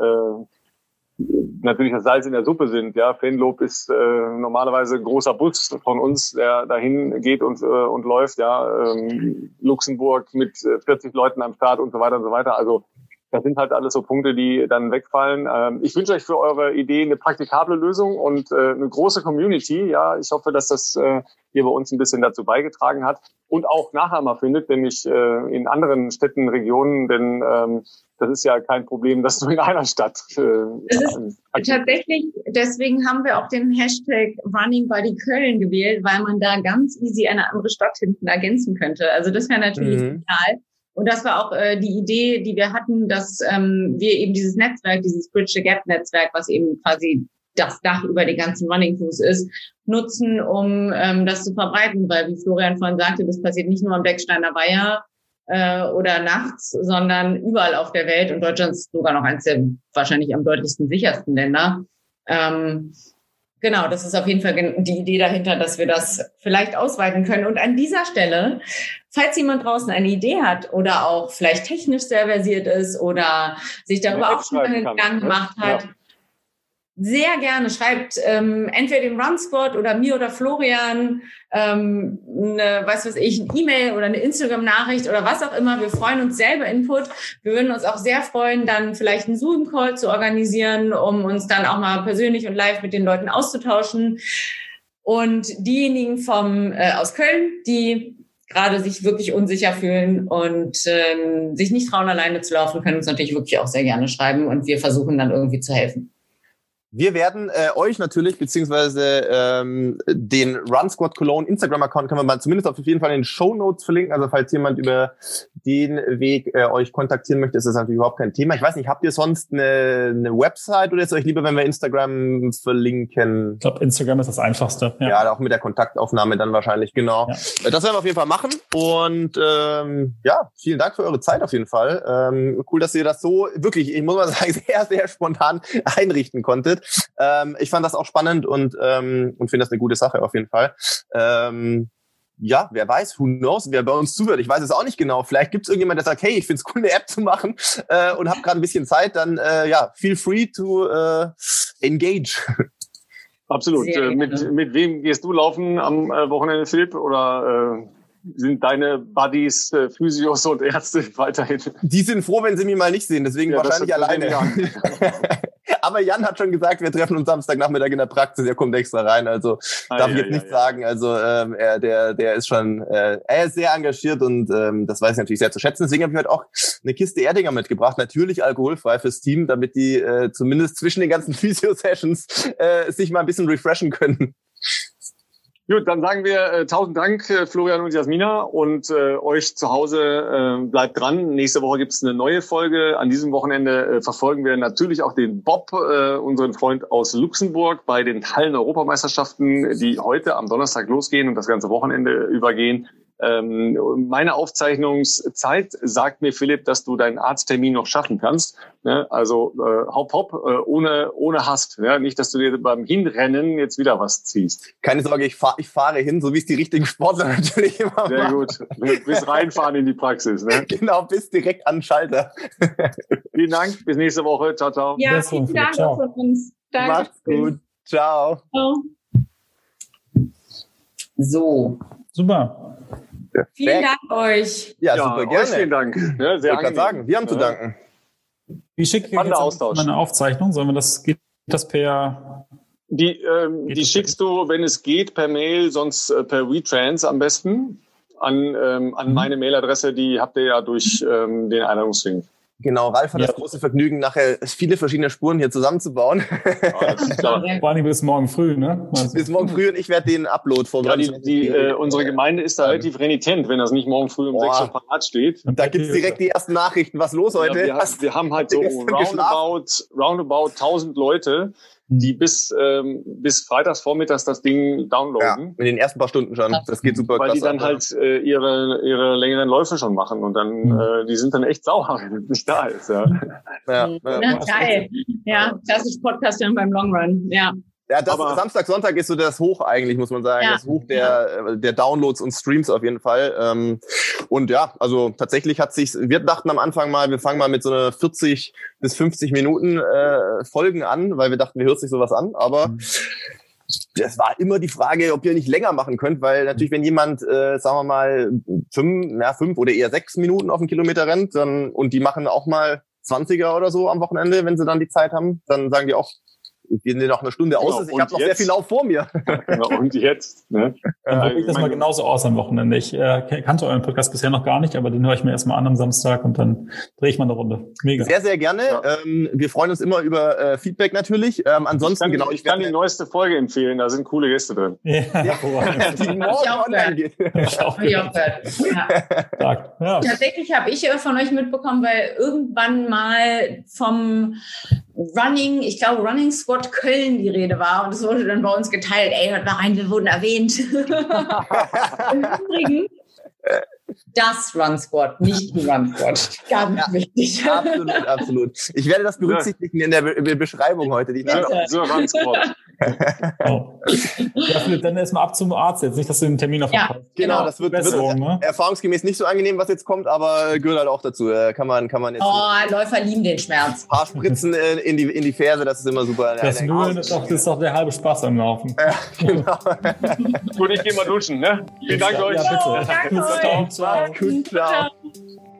äh, natürlich das Salz in der Suppe sind. Ja, Fanlob ist äh, normalerweise ein großer Bus von uns, der dahin geht und äh, und läuft. Ja, ähm, Luxemburg mit vierzig Leuten am Start und so weiter und so weiter. Also das sind halt alles so Punkte, die dann wegfallen. Ich wünsche euch für eure Idee eine praktikable Lösung und eine große Community. Ja, ich hoffe, dass das hier bei uns ein bisschen dazu beigetragen hat und auch Nachahmer findet, nämlich in anderen Städten, Regionen, denn das ist ja kein Problem, dass du in einer Stadt. Das ist tatsächlich, deswegen haben wir auch den Hashtag Running Buddy Köln gewählt, weil man da ganz easy eine andere Stadt hinten ergänzen könnte. Also das wäre natürlich mhm. total. Und das war auch äh, die Idee, die wir hatten, dass ähm, wir eben dieses Netzwerk, dieses Bridge the Gap Netzwerk, was eben quasi das Dach über die ganzen Running Crews ist, nutzen, um ähm, das zu verbreiten. Weil, wie Florian vorhin sagte, das passiert nicht nur am Becksteiner Weiher äh, oder nachts, sondern überall auf der Welt. Und Deutschland ist sogar noch eines der wahrscheinlich am deutlichsten sichersten Länder. Ähm, Genau, das ist auf jeden Fall die Idee dahinter, dass wir das vielleicht ausweiten können. Und an dieser Stelle, falls jemand draußen eine Idee hat oder auch vielleicht technisch sehr versiert ist oder sich darüber auch schon Gedanken gemacht hat, ja. sehr gerne schreibt ähm, entweder dem Run Squad oder mir oder Florian ähm, eine, was weiß ich, eine E-Mail oder eine Instagram-Nachricht oder was auch immer. Wir freuen uns selber Input. Wir würden uns auch sehr freuen, dann vielleicht einen Zoom-Call zu organisieren, um uns dann auch mal persönlich und live mit den Leuten auszutauschen. Und diejenigen vom äh, aus Köln, die gerade sich wirklich unsicher fühlen und ähm, sich nicht trauen, alleine zu laufen, können uns natürlich wirklich auch sehr gerne schreiben und wir versuchen dann irgendwie zu helfen. Wir werden äh, euch natürlich, beziehungsweise ähm, den Run Squad Cologne Instagram-Account können wir mal zumindest auf jeden Fall in den Shownotes verlinken. Also falls jemand über den Weg äh, euch kontaktieren möchte, ist das natürlich überhaupt kein Thema. Ich weiß nicht, habt ihr sonst eine, eine Website oder ist es euch lieber, wenn wir Instagram verlinken? Ich glaube, Instagram ist das Einfachste. Ja. ja, auch mit der Kontaktaufnahme dann wahrscheinlich, genau. Ja. Das werden wir auf jeden Fall machen. Und ähm, ja, vielen Dank für eure Zeit auf jeden Fall. Ähm, cool, dass ihr das so wirklich, ich muss mal sagen, sehr, sehr spontan einrichten konntet. Ähm, ich fand das auch spannend und ähm, und finde das eine gute Sache auf jeden Fall. Ähm, ja, wer weiß, who knows, wer bei uns zuhört. Ich weiß es auch nicht genau. Vielleicht gibt es irgendjemand, der sagt, hey, ich finde es cool, eine App zu machen äh, und habe gerade ein bisschen Zeit. Dann äh, ja, feel free to äh, engage. Absolut. Äh, mit mit wem gehst du laufen am äh, Wochenende, Philipp? Oder äh sind deine Buddies, äh, Physios und Ärzte weiterhin? Die sind froh, wenn sie mich mal nicht sehen, deswegen ja, wahrscheinlich alleine. Aber Jan hat schon gesagt, wir treffen uns Samstagnachmittag in der Praxis, er kommt extra rein, also ah, darf ja, ich jetzt ja, nicht ja. sagen. Also ähm, er, der, der ist schon, äh, er ist sehr engagiert und ähm, das weiß ich natürlich sehr zu schätzen. Deswegen habe ich heute auch eine Kiste Erdinger mitgebracht, natürlich alkoholfrei fürs Team, damit die äh, zumindest zwischen den ganzen Physio-Sessions äh, sich mal ein bisschen refreshen können. Gut, dann sagen wir äh, tausend Dank, äh, Florian und Jasmina, und äh, euch zu Hause äh, bleibt dran. Nächste Woche gibt's eine neue Folge. An diesem Wochenende äh, verfolgen wir natürlich auch den Bob, äh, unseren Freund aus Luxemburg, bei den Hallen-Europameisterschaften, die heute am Donnerstag losgehen und das ganze Wochenende übergehen. Ähm, meine Aufzeichnungszeit sagt mir, Philipp, dass du deinen Arzttermin noch schaffen kannst. Ne? Also äh, hopp, hopp, äh, ohne ohne Hast. Ja? Nicht, dass du dir beim Hinrennen jetzt wieder was ziehst. Keine Sorge, ich, fahr, ich fahre hin, so wie es die richtigen Sportler natürlich immer machen. Sehr gut. Bis reinfahren in die Praxis. Ne? Genau, bis direkt an den Schalter. Vielen Dank, bis nächste Woche. Ciao, ciao. Ja, vielen Dank auch von uns. Danke. Macht's gut. Ciao. Ciao. So. Super. Perfekt. Vielen Dank euch. Ja, Ja, super gerne. Vielen Dank. Ja, sehr ich kann sagen, wir haben zu danken. Wie schick Spannender Austausch. meine Aufzeichnung? Sollen wir das, geht das per... Die, ähm, Geht die das schickst du, wenn es geht, per Mail, sonst äh, per WeTrans am besten an, ähm, an Mhm. meine Mailadresse. Die habt ihr ja durch ähm, den Einladungslink. Genau, Ralf hat Ja. das große Vergnügen, nachher viele verschiedene Spuren hier zusammenzubauen. Ja, das ist klar. Vor allem bis morgen früh, ne? Also, Bis morgen früh und ich werde den Upload Ja, vorbereiten. die, die, äh, unsere Gemeinde ist da relativ renitent, wenn das nicht morgen früh um Boah. sechs Uhr parat steht. Da gibt's direkt die ersten Nachrichten. Was los heute? Ja, wir, Was- haben, wir haben halt so Habt ihr gestern roundabout, roundabout tausend Leute, die bis, ähm, bis freitags vormittags das Ding ja, downloaden. in den ersten paar Stunden schon. Das geht super Weil die klasse dann ab. halt äh, ihre ihre längeren Läufe schon machen und dann Mhm. äh, die sind dann echt sauer, wenn es nicht da ist. Ja. Ja, Na, ja. geil. Ja, klassisch Podcast dann beim Long Run. Ja. Ja, das Aber- Samstag, Sonntag ist so das Hoch eigentlich, muss man sagen. Ja. Das Hoch der, äh, der Downloads und Streams auf jeden Fall. Ähm, Und ja, also tatsächlich hat sich, wir dachten am Anfang mal, wir fangen mal mit so einer vierzig bis fünfzig Minuten äh, Folgen an, weil wir dachten, wie hört sich sowas an, aber Mhm. das war immer die Frage, ob ihr nicht länger machen könnt, weil natürlich, wenn jemand, äh, sagen wir mal, fünf, ja, fünf oder eher sechs Minuten auf den Kilometer rennt, dann, und die machen auch mal zwanziger oder so am Wochenende, wenn sie dann die Zeit haben, dann sagen die auch, ich gehe noch eine Stunde aus, Genau, ich und habe noch sehr jetzt? viel Lauf vor mir. Genau, und jetzt, ne? Dann Äh, probiere ich das mein- mal genauso aus am Wochenende. Ich äh, kannte euren Podcast bisher noch gar nicht, aber den höre ich mir erstmal an am Samstag und dann drehe ich mal eine Runde. Mega. Sehr, sehr gerne. Ja. Ähm, wir freuen uns immer über äh, Feedback natürlich. Ähm, ansonsten, ich kann, genau, ich kann die werde- neueste Folge empfehlen, da sind coole Gäste drin. Ja, hervorragend. die morgen auch online geht. Ich auch Hab ich auch gehört. Ja. stark. Ja. Tatsächlich habe ich äh, von euch mitbekommen, weil irgendwann mal vom Running, ich glaube Running Squad Köln die Rede war und es wurde dann bei uns geteilt, ey, hört mal rein, wir wurden erwähnt. Im Übrigen das Run Squad, nicht die Run Squad. Ganz Ja. wichtig. Absolut, absolut. Ich werde das berücksichtigen in der Be Be Beschreibung heute. Die Bitte. So, Run Squad. Oh. Ja, Philipp, dann erstmal ab zum Arzt jetzt. Nicht, dass du den Termin auf Ja. verpasst. Genau, das wird, Besserung, wird ne? erfahrungsgemäß nicht so angenehm, was jetzt kommt, aber gehört halt auch dazu. Äh, Kann man, kann man jetzt Oh, Läufer lieben den Schmerz. ein paar Spritzen äh, in die, in die Ferse, das ist immer super. Das Eine- Nudeln ist doch, das ist doch der halbe Spaß am Laufen. Ja, genau. Gut, ich gehe mal duschen, ne? Vielen Dank euch. Ja, bitte. Danke euch. Ciao, ciao. Gut, ciao. Ciao.